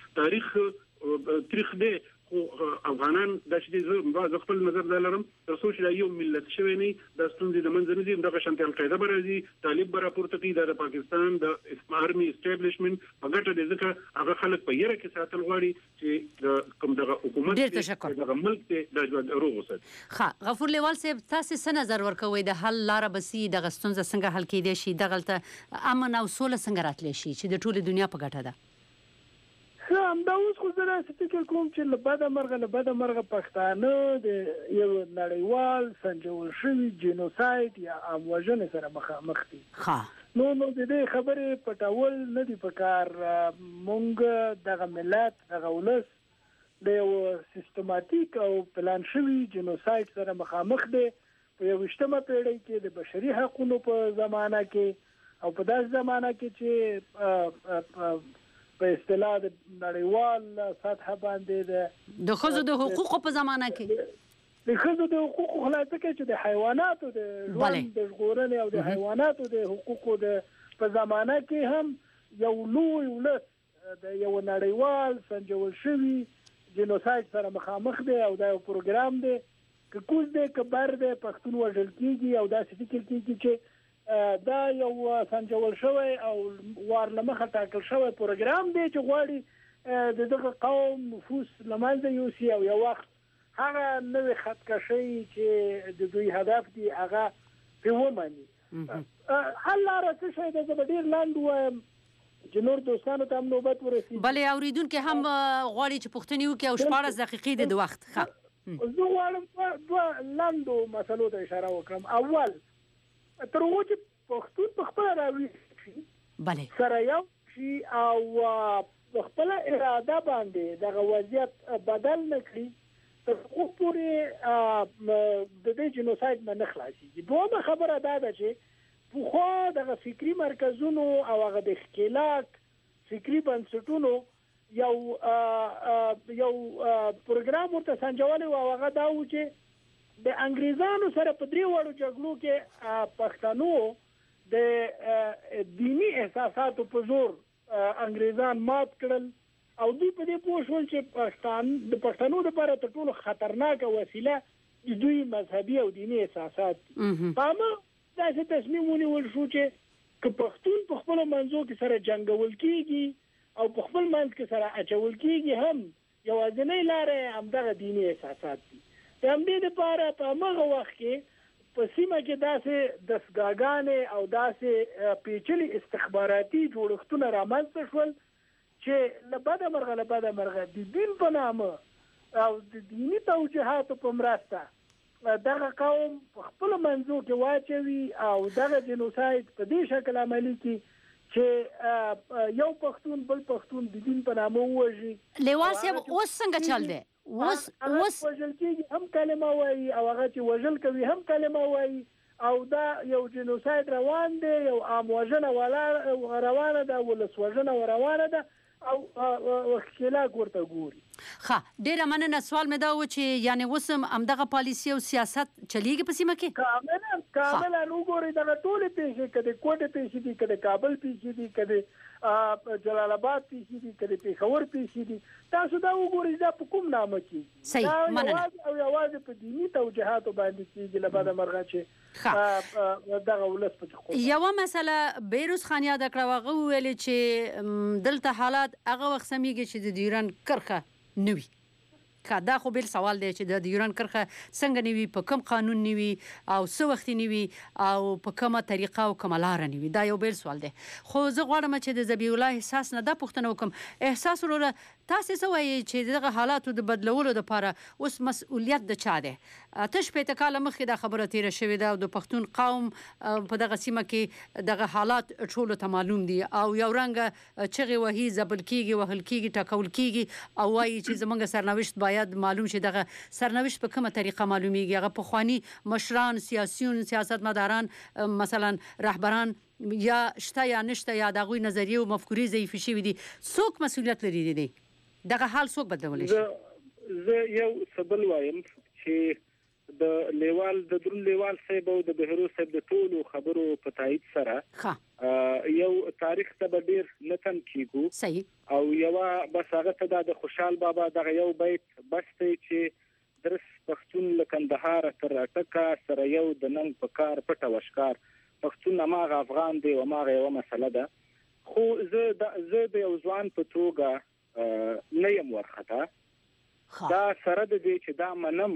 تاریخ دی افغانان د شې خپل نظر دلرم تر څو چې یو ملت شوی نه د ستونزې د منځ نه دي دغه شانتي القاعده برازي طالب برا پورته کی د پاکستان د آرمي اسټابلیشمنت په ګټه د ځکه هغه خلک په یره کې ساتل غواړي چې کوم دغه حکومت دغه ملک ته د روغ وسات ښه غفور لیوال صاحب تاسو څه نظر ورکوي د حل لار بسي دغه ستونزه څنګه حل کېدای شي دغه امن او سوله څنګه راتلی شي چې د ټوله دنیا په ګټه ده هم دا اوس خو زه فکر کوم چې له بده مرغه پښتانه د یو نړیوال سنجول شوی جینوساید یا اموژن سره مخامخ دي نو د دې خبرې پټول نه دی پکار مونږ دغه ملت دغه ولس د یو سیستماتیک او پلان شوی جینوساید سره مخامخ دي په 21مه پیړۍ کې د بشري حقوقو په زمانہ کې او په داس زمانہ کې چې په اصطلاح د نړیوال سطح باندې د خزو د حقوقو په زمانہ کې د خزو د حقوقو خلاصه کې چې د حیواناتو د ژوند د ژغورنې او د حیواناتو د حقوقو د په زمانہ کې هم یو لوی ولس د یو نړیوال سنجول شوی جینوساید سره مخامخ دی او دا یو پروګرام دی که کوز دی که بر دی پښتون وژل کیږي او دا فکر کیږي چې دا یو سنجول شوی او وارلمخه ټاکل شوی پروګرام دی چې غواړي د دغه قوم نفوس لمنځه یوسي او یو وخت هغه نوې خطکشي چې د دوی هدف دی هغه په ومني حل لاره څه شي د ډیر لاندې وایم چې نور دوستانو ته هم نوبت ورسي بلې اوریدونکو هم غواړي چې پوښتنه وکړي او 14 دقیقې د وخت ښه زه غواړم دوه لاندو مسلو ته اشاره وکړم اول تر هغه چې پښتون په خپل راوي بله سره یو شي او په خپل اراده باندې دغه وضعیت بدل نکړي تر څو پورې د دې جنوساید نه خلاصي دوه خبره دا ده چې په خو دغه فکری مرکزونو او هغه د ښکېلاک فکری بنسټونو یو پروګرام ورته سنجولي او هغه دا و چې د انګریزانو سره په درې وړو جګړو کې پښتنو د دینی احساساتو په زور انګریزان مات کړل او دوی په دې پوه شول چې د پښتنو لپاره تر ټولو خطرناکه وسیله د دوی مذهبي او دینی احساسات په ما داسې تصمیم ونیول شو چې که پښتون په خپل منځو کې سره جنگول کیږي او په خپل منځ کې سره اچول کیږي هم یوازینۍ لارې همدغه دینی احساسات دي هم دې لپاره په هغه وخت کې په سیمه کې داسې دستګاګانې او داسې پیچلي استخباراتي جوړښتونه رامنځته شول چې له بده مرغه د دین په نامه او د دینی توجیهاتو په مرسته دغه قوم خپل منځو کې واچوي او دغه جنوساید په دې شکل عملی کې چې یو پښتون بل پښتون د دین په نامه ووژي. لیوال صاحب اوس څنګه چل دی؟ اوس وژل کېږي هم کلمه وایي او هغه چې وژل کوي هم کلمه وایي او دا یو جنوساید روان دی، یو عام وژنه روانه ده، ولس وژنه روانه ده او خلاق ورته ګوري. ډیره مننه. سوال مې دا و چې یعنی اوس هم همدغه پالیسي او سیاست چلیږي په سیمه کې؟ کاملا وګورئ دغه ټولې پیښې، که د کوټې پیښې دي، که د کابل پیښې دي، که د جلال آباد پیښې دي، که د پېښور پیښې دي، تاسو دا وګورئ دا په کوم نامه کېږي. صحیح، مننه. او یوازې په دیني توجیهاتو باندې کېږي، له بده مرغه چې دغه ولس پکې یوه مسله بیروز خان یاد کړه، هغه وویلې چې دلته حالات هغه وخت سمیږي چې د ډیورنډ کرښه نه وي. دا خو بل سوال دی چې د ډیورنډ کرښه څنګه نه وي، په کوم قانون نه وي او څه وخت نه وي او په کومه طریقه او کومه لاره نه وي. دا یو بل سوال دی. خو زه غواړم چې د ذبیح الله احساس نه دا پوښتنه وکړم. احساس وروره تاسو څه وایي چې دغه حالاتو د بدلولو لپاره اوس مسؤلیت د چا دی؟ اته شپېته کاله مخکې دا خبره تیره شوې ده او د پښتون قوم په دغه سیمه کې دغه حالات ټولو ته معلوم دي او یو رنګه چغې وهي، ځبل کېږي، وهل کېږي، ټکول کېږي او وایي چې زموږ سرنوشت باید معلوم شي. دغه سرنوشت په کومه طریقه معلومیږي؟ هغه پخواني مشران، سیاسیون، سیاستمداران، مثلا رهبران یا شته یا نشته یا د هغوی نظریې او مفکورې ضعیفې شوي دي، څوک مسؤلیت لري دی؟ دغه حال څوک بدلولی شي؟ زه یو څه بل وایم چې د لیوال د درون لیوال صاحب او د بهروز صاحب د ټولو خبرو په تایید سره یو تاریخ ته به ډیر نه تم کیږو. صحیح. او یوه بس هغه ته د خوشحال بابا دغه یو بیت بس دی چې درس پښتون له کندهار تر اټکه سره یو د ننګ په کار پټه وشکار، پښتون هماغه افغان دی او هماغه یوه مسله ده. خو زه د یو ځوان په توګه نه یم ورخطا. دا سره د دې چې دا منم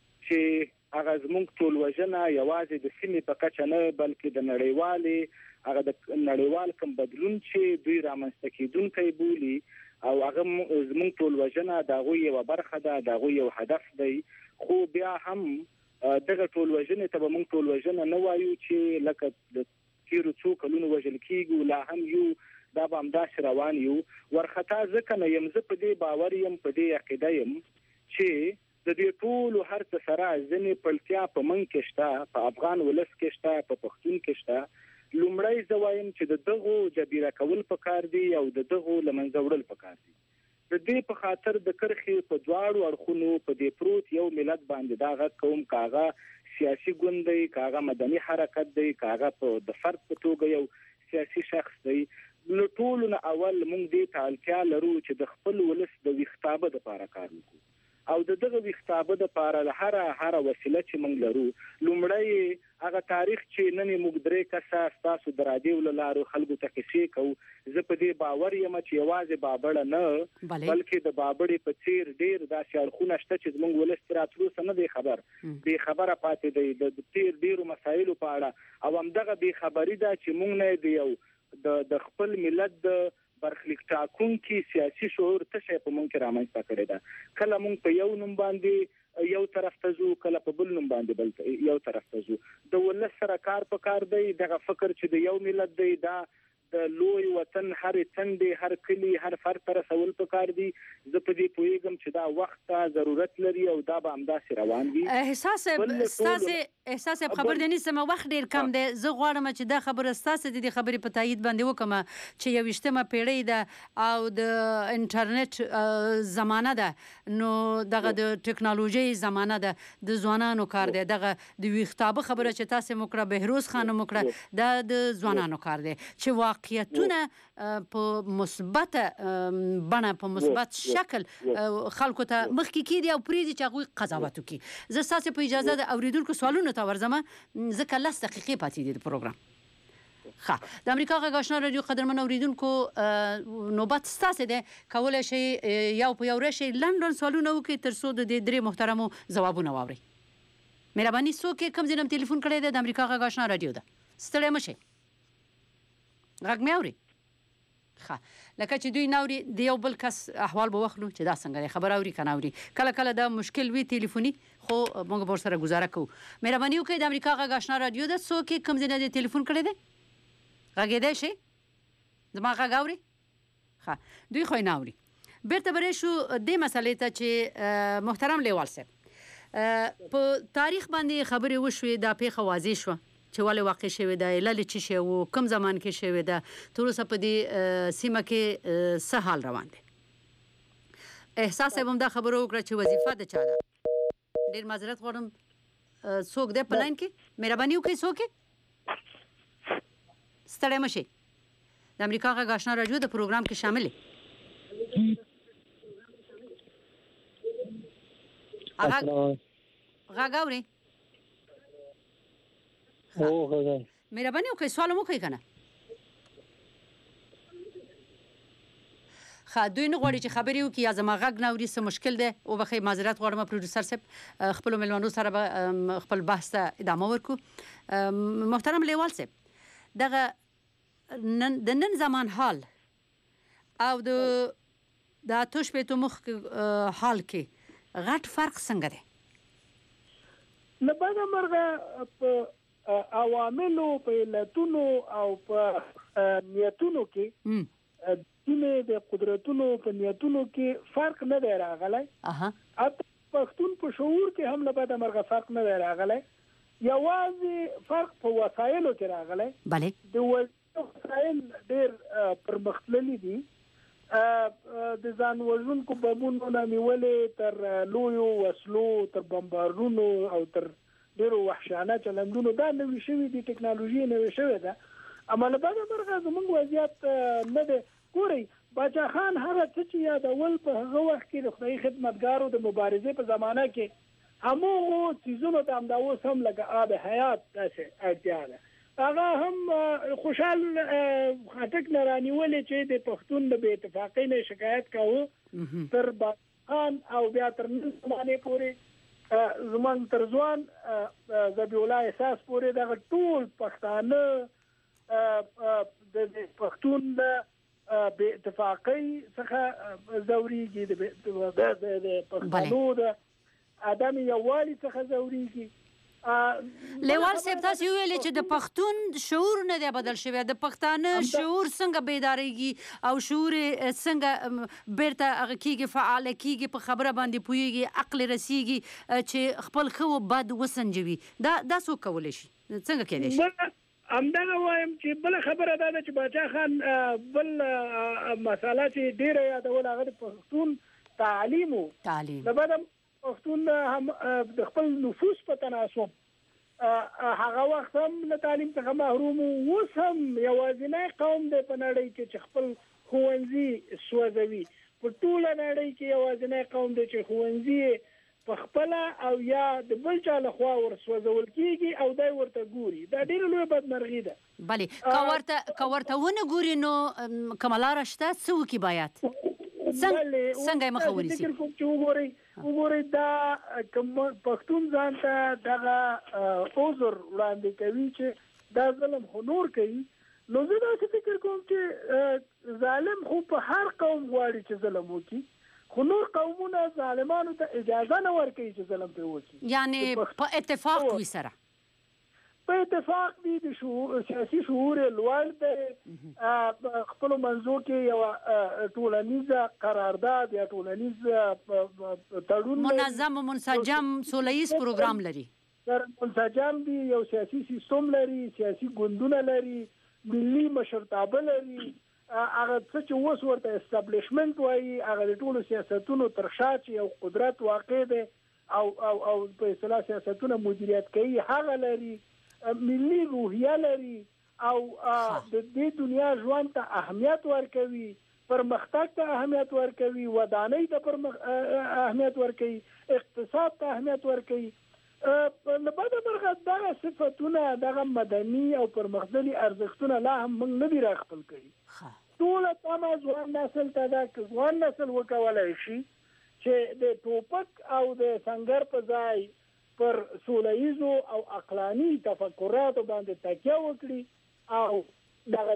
چې هغه زموږ ټول وژنه یوازې د سیمې په کچه نه بلکې د نړیوالې هغه د نړیوال کوم بدلون چې دوی رامنځته کېدونکی بولي او هغه زموږ ټول وژنه د هغوی یوه برخه ده، د هغوی یو هدف دی. خو بیا هم دغه ټول وژنې ته به موږ ټول وژنه نه وایو چې لکه د تیرو څو کلونو وژل کېږو، لا هم یو دا به همداسې روان یو. ورخطا ځکه نه یم، زه په دې باور یم، په دې عقیده یم چې د دې ټولو هر څه سره ځینې پلتیا په موږ کې شته، په افغان ولس کې شته، په پښتون کې شته. لومړی زه وایم چې د دغو جبیره کول پکار دي او د دغو له منځه وړل پکار دي. د دې په خاطر د کرښې په دواړو اړخونو په دې پروت یو ملت باندې دا غږ کوم، که هغه سیاسي ګوند دی، که هغه مدني حرکت دی، که هغه د فرد په توګه یو سیاسي شخص دی. له ټولو نه اول موږ دې ته اړتیا لرو چې د خپل ولس د ویښتابه دپاره کار وکړو او د دغه ویښتابه دپاره هره وسیله چې موږ لرو. لومړی هغه تاریخ چې نن موږ درې کسه ستاسو د راډیو له لارو خلکو ته کیسې کوو، زه په دې باور یم چې یوازې بابړه نه بلکې د بابړې په څیر ډیر داسې اړخونه شته چې زموږ ولس تر تر اوسه نه دی خبر، بې خبره پاتې دی د ډیرو مسایلو په اړه. او همدغه بې خبري ده چې موږ نه دی یو د خپل ملت د برخلیک ټاکونکي سیاسي شعور څه شی په موږ کې رامنځته کړی ده. کله موږ په یو نوم باندې یو طرف ته ځو، کله په بل نوم باندې بل یو طرف ته ځو. د ولس سره کار پکار دی. دغه فکر چې د یو ملت دی دا د لوی وطن هر څنډې، هر کلی، هر فرد ته رسول پکار دي. زه په دې پوهیږم چې دا وخت ته ضرورت لري او دا به همداسې روان وي. احساس خبر دی نیسم، وخت ډیر کم دی. زه غواړم چې دا خبره ستاسو د دې خبرې په تایید باندې وکړم چې 21مه پیړۍ ده او د انټرنیټ زمانه ده، نو دغه د ټکنالوژي زمانه ده، د ځوانانو کار دی. دغه د ویښتابه خبره چې تاسو مو کړه، بهروز خان مو کړه، دا د ځوانانو کار دی چې واقعیتونه په مثبت بڼه، په مثبت شکل خلکو ته مخکې کېږي او پرېږدي چې هغوی قضاوت وکړي. زه ستاسو په اجازه د اورېدونکو سوالونو ته ورځم، ځکه 10 دقیقې پاتې دي د پروګرام. د امریکا غږ آشنا رادیو قدرمن اوریدونکو، نوبت ستاسو دی، کولی شئ یو په یو راشئ، لنډ سوالونه وکړئ تر څو د دې درې محترمو ځوابونه واورئ. مهرباني څوک کوم ځای نه تلیفون کړی دی؟ د امریکا غږ آشنا رادیو ده، ستړی مه شئ. غږ مې اوري؟ لکه چې دوی ناوري د یو بل کس احوال به واخلو چې دا څنګه دی خبر اوري کنه اوري کله کله دا مشکل وي ټلیفوني خو موږ به سره گزاره کوو مهرباني وکړئ د امریکا غږ آشنا رادیو د څوک کوم ځای نه ټلیفون کړی دی غږېدای شي زما غږ اوري دوی خو نه اوري بیرته برې شو دې مسلې ته چې محترم لیوال صاحب په تاریخ باندې خبرې وشوې دا پیښه واضح شوه چې ولې واقع شوې ده علل څه شی و کوم زمان کې شوې ده تر اوسه په دې سیمه کې څه حال روان دی احساس هم دا خبره وکړه چې وظیفه د چا ده ډېر معذرت غواړم څوک دی په لاین کې مهرباني وکړئ څوک ستړی مه شئ د امریکا غږ آشنا رادیو د پروګرام کې شامل یې غږ اورئ مهرباني وکړئ سوال مو کوي کنه دوی نه غواړي چې خبرې وکړي یا زما غږ نه اوري څه مشکل دی وبخښئ معذرت غواړم پروډوسر صاحب خپلو مېلمنو سره به خپل بحث ته ادامه ورکړو محترم لیوال صاحب دغه د نن زمان حال او د اته شپېتو مخکې حال کې غټ فرق څنګه دی نه بعد مرغه په عواملو په علتونو او په نیتونو کې د قدرتونو په نیتونو کې فرق نه دی راغلی پښتون په شعور کې هم نه بعد مرغه فرق نه دی راغلی یوازې فرق په وسایلو کې راغلی د وسایل ډېر پرمختللي دي د ځان وژونکو بمونو نه نیولې تر لویو وسلو تر بمبارونو او تر ډېرو وحشانه چلندونو دا نوې شوې دي ټکنالوژي نوې شوې ده اما له بعده مرغه زموږ وضعیت نه دی ګورئ باچا خان هغه څه چې یادول په هغه وخت کې د خدای خدمتګارو د مبارزې په زمانه کې هماغو څیزونو ته همدا اوس هم لکه آب حیات داسې اړتیا ده هغه هم خوشحال خټک نه رانیولې چې د پښتون د بې اتفاقۍ نه شکایت کاوه تر خان او بیا تر نن زمانې پورې زمون تر ځوان ذبیح الله احساس پورې دغه ټول پښتانه د پښتون بې اتفاقۍ څخه ځوريږي د پښتنو د ادم یووالي څخه ځوريږي لیوال صاحب تاسو ویل چې د پښتون شعور نه دی بدل شوی د پښتانه شعور څنګه بیداریږي او شعور څنګه بیرته هغه کیږي فعال کیږي په خبره باندې پوهیږي عقل رسیږي چې خپل خو بد وسنجوي دا څه کولای شي څنګه کېدای شي همدغه وایم چې بل خبره ده چې باچا خان بل مساله چې ډیره یادول هغه د پښتون تعلیم د بعد پښتون هم د خپل نفوس په تناسب هغه وخت هم له تعلیم څخه محروم اوس هم یوازینی قوم دی په نړۍ کې چې خپل ښوونځي سوځوي په ټوله نړۍ کې یوازینی قوم دی چې ښوونځي په خپل او یا د بل چا له خوا ورسوځول کیږي او دای ورته ګوري دا ډیره لوی بدمرغي ده بله کورته ونه ګوري نو کمالاره شته څه وکړي باید څنګه یې مخه ونیسي فکر کوم چې وګورئ دا پښتون ځان ته دغه عذر وړاندې کوي چې دا ظلم خو نور کوي نو زه داسې فکر کوم چې ظالم خو په هر قوم غواړي چې ظلم وکړي خو نور قومونه ظالمانو ته اجازه نه ورکوي چې ظلم پرې وکړي یعنی په اتفاق وي سره په اتفاق دي د سیاسي شعور لوړ دی خپل منځو کې یو ټولنیزه قرارداد یا ټولنیز تړون منظم او منسجم سولهییز پروګرام لري منسجم دي یو سیاسي سیستم لري سیاسي ګوندونه لري ملي مشرتابه لري هغه څه چې اوس ورته اسټابلیشمنت وایي هغه د ټولو سیاستونو تر شا چې یو قدرت واقع دی او په اصطلاح سیاستونه مدیریت کوي هغه لري ملي روحیه لري او د دې دنیا ژوند ته اهمیت ورکوي پرمختګ ته اهمیت ورکوي ودانۍ ته اهمیت ورکوي اقتصاد ته اهمیت ورکوي په بعده برخه دغه صفتونه دغه مدني او پرمختللي ارزښتونه لا هم موږ نه دي راخپل کړي ټول تمه ځوان نسل ته دا ځوان نسل وکولای شي چې د ټوپک او د سنگر په ځای پر سولهییزو او عقلاني تفکراتو باندې تکیه وکړي او دغه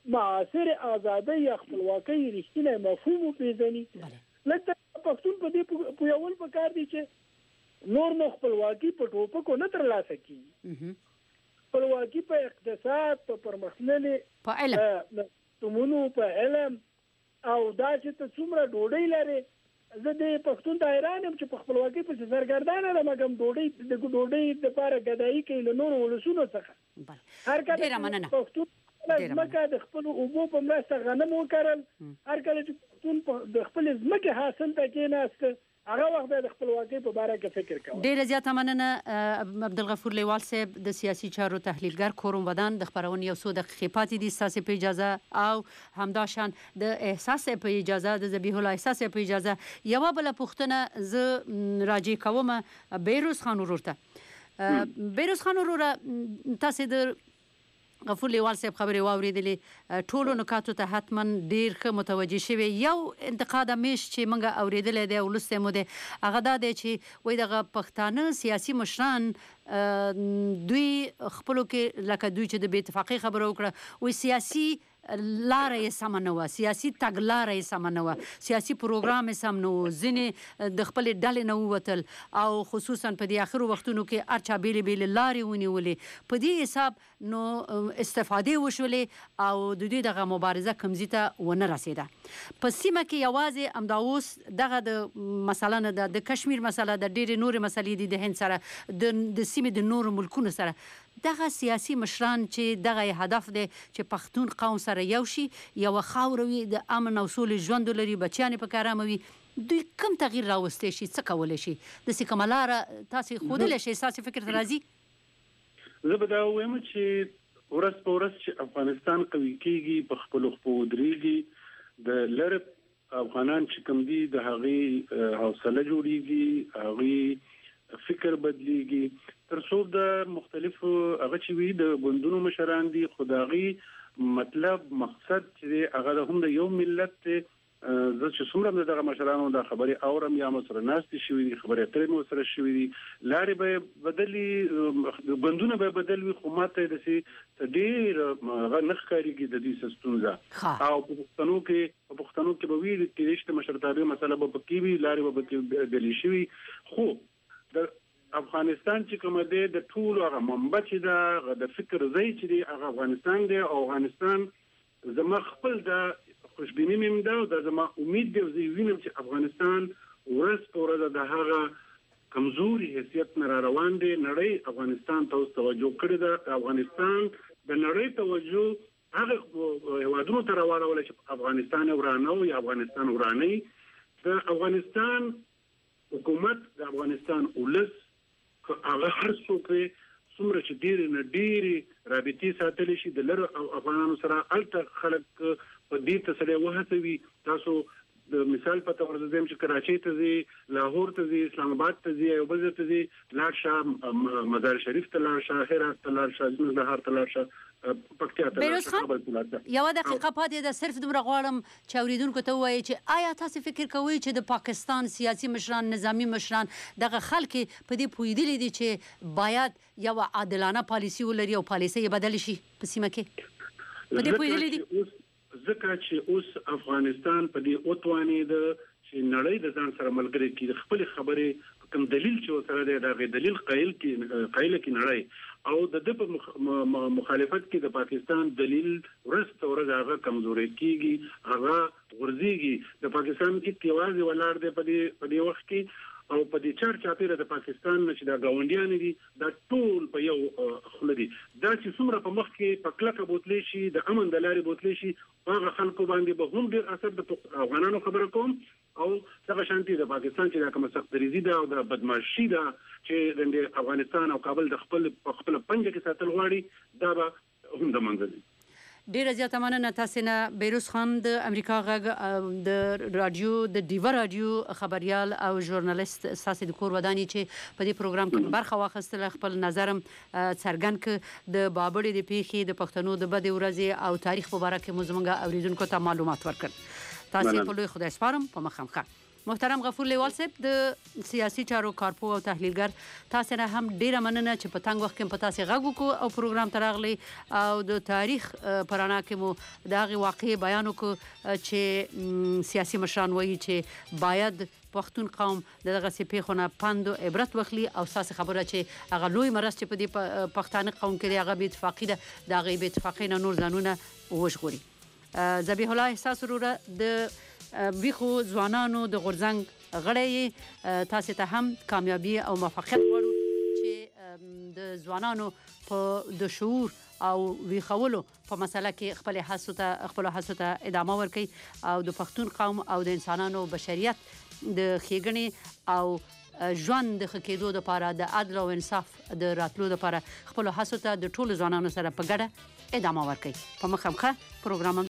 معاصر ازادۍ یا خپلواکۍ رښتینی مفهوم وپېژني. لکه پښتون په دې پوهول پکار دي چې نور نو خپلواکي په ټوپکو نه ترلاسه کیږي. خپلواکي په اقتصاد، په پرمختللي په علم تمونو، په علم، او دا چې ته څومره ډوډۍ لري. زه د پښتون ته حیران یم چې په خپلواکۍ پسې سرګردانه ده، مګم ډوډۍ دپاره ګدایي کوي له نورو ولسونو څخه. هر کله پښتون ځمکه د خپلو اوبو په مرسته غنم وکرل، هر کله چې پښتون د خپل ځمکې حاصل ته کېناسته، هغه وخت د خپلواکۍ په باره کې فکر کوي. ډیره زیاته مننه عبدالغفور لیوال صاحب، د سیاسي چارو تحلیلګر کوروم ودان. د خبرونې یو څو دقیقې پاتې دي ستاسې په اجازه، او همداشان د احساس په اجازه، د ذبیح الله احساس په اجازه. یوه بله پوښتنه زه راجع کوم بیروز خان ورور ته. بیروز خان وروره، تاسې د غفور لیوال صاحب خبرې واورېدلې، ټولو نکاتو ته حتما ډیر ښه متوجه شوي. یو انتقاد همیش چې موږ اورېدلی دی او لوستی مو دی، هغه دا دی چې وایي دغه پښتانه سیاسي مشران دوی خپلو کې، لکه دوی چې د بې اتفاقۍ خبره وکړه، وایي سیاسي لاره یې سمه نه وه، سیاسي تګلاره یې سمه نه وه، سیاسي پروګرام یې سم نه و، ځینې د خپلې ډلې نه ووتل، او خصوصا په دې اخرو وختونو کې هر چا بیلې بیلې لارې ونیولې. په دې حساب نو استفادې وشولې او د دوی دغه مبارزه کمزي ته ونه رسېده. په سیمه کې یوازې همدا اوس دغه د مسله نه ده، د کشمیر مسله ده، ډېرې نورې مسلې دي د هند سره، د سیمې د نورو ملکونو سره. دغه سیاسي مشران چې دغه هدف دی چې پښتون قوم سره یو شي، یوه خاوره وي، د امن او سولې ژوند ولري، بچیان یې پکې ارامه وي، دوی کوم تغییر راوستی شي؟ څه کولی شي؟ داسې کومه لاره تاسې ښودلی شئ؟ ستاسې فکر ته راځي؟ زه به دا ووایم چې ورځ په ورځ چې افغانستان قوي کېږي، په خپلو خپو ودرېږي، د لرې افغانان چې کوم دي د هغې حوصله جوړېږي، هغې فکر بدلیږي، تر څو د مختلفو هغه چې وي د ګوندونو مشران دي، خو د هغې مطلب مقصد چې دی هغه هم د یو ملت دی. زه چې څومره دغه مشرانو دا خبرې اورم یا مسره ناستې شوي دي، خبرې اترې مو سره شوي دي، لارې به بدلي، ګوندونه به بدل وي، خو ماته داسې ډېر هغه نه ښکارېږي د دې څه ستونزه. او په پښتنو کې به وي کېدای شي د مشرتابې مسله به پکې وي، لارې به پکې بدلې شوي. خو د افغانستان چې کومه دی د ټولو هغه منبع چې ده، د فکر ځای چې دی، هغه افغانستان دی. او افغانستان زما خپل د خوشبیني مې هم ده او دا زما امید دی، او زه وینم چې افغانستان ورځ په ورځ د هغه کمزوري حیثیت نه را روان دی. نړۍ افغانستان ته اوس توجه کړې ده. افغانستان د نړۍ توجه هغه هیوادونو ته راواړوله چې افغانستان ورانه او یا افغانستان ورانه. د افغانستان حکومت، د افغانستان ولس، هغه هر څوک څومره چې ډېرې نه ډېرې رابطې ساتلی شي د لرو افغانانو سره، هلته خلک په دې ته سړی وهڅوي. تاسو د مثال په تور زه چې کراچۍ ته ځي، لاهور ته ځي، اسلام آباد ته ځي، او بل ځای ته ځي، لاړ شه مزار شریف ته لاړ شه، هرات ته لاړ شه، ننګرهار ته لاړ شه، پکتیا ته لاړ شه. یوه دقیقه پاتې ده، صرف دومره غواړم چې اورېدونکو ته ووایي چې آیا تاسې فکر کوئ چې د پاکستان سیاسي مشران، نظامي مشران، دغه خلک په دې پوهېدلي دي چې باید یوه عادلانه پالیسي ولري او پالیسۍ یې بدلې شي په سیمه کې؟ په دې پوهېدلي دي؟ ځکه چې اوس افغانستان په دې وتوانېده چې نړۍ د ځان سره ملګری کړي، د خپلې خبرې کوم دلیل چې ورسره دی د هغې دلیل قایله کړي نړۍ، او د ده په مخالفت کې د پاکستان دلیل ورځ په ورځ هغه کمزوری کېږي، هغه غورځېږي. د پاکستان کې یوازې ولاړ دی په دې وخت کې، او په دې چارچاپیره د پاکستان نه چې دا ګاونډیان دي دا ټول په یو خوله دي. دا چې څومره په مخ کې په کلکه بوتلی شي، د امن د لارې بوتلی شي، هغه خلکو باندې به هم ډېر اثر د افغانانو خبره کوم. او دغه شانتي د پاکستان چې دا کومه سختدریزي ده او د بدمعشي ده چې د افغانستان او کابل د خپل پنجه کې ساتل غواړي، دا به هم د منځ ځي. ډیره زیاته مننه تاسې نه. بیروز خان د امریکا غږ د رادیو د ډیوه رادیو خبریال او ژورنالیست، ستاسې د کور ودانې چې په دې پروګرام کې برخه واخیستله، خپل نظرم څرګند کړ د بابړې د پیښې، د پښتنو د بدې ورځې او تاریخ په باره کې مو زموږ اورېدونکو ته معلومات ورکړ. تاسې په لوی خدای سپارم. په مخه. محترم غفور لیوال صاحب د سیاسي چارو کارپو او تحلیلګر تاسو نه هم ډیره مننه چې په تنګ وخت کې په تاسو غږ وکړو او پروګرام ته راغلی او د تاریخ پرانا کې مو دغه واقعي بیان وکړو چې سیاسي مشران وایي چې باید پښتون قوم دغه سپېخونه پند او عبرت واخلي او ساس خبره چې هغه لوی مرز چې په دې پښتانه قوم کې هغه بې اتفاقی ده دغه بې اتفاقی نه نور ځانونه وژغوري. ذبیح الله احساس وروره د ویخو ځوانانو د غورځنګ غړی تاسو ته هم کامیابی او موفقیت غواړو چې د ځوانانو په د شعور او ویخولو په مسله کې خپل هڅو ته ادامه ورکړي او د پښتون قوم او د انسانانو بشریت د ښېګڼې او ژوند د ښه کېدو لپاره د عدل او انصاف د راتلو لپاره خپل هڅو ته د ټولو ځوانانو سره په ګډه ادامه ورکړي. په مخه پروګرام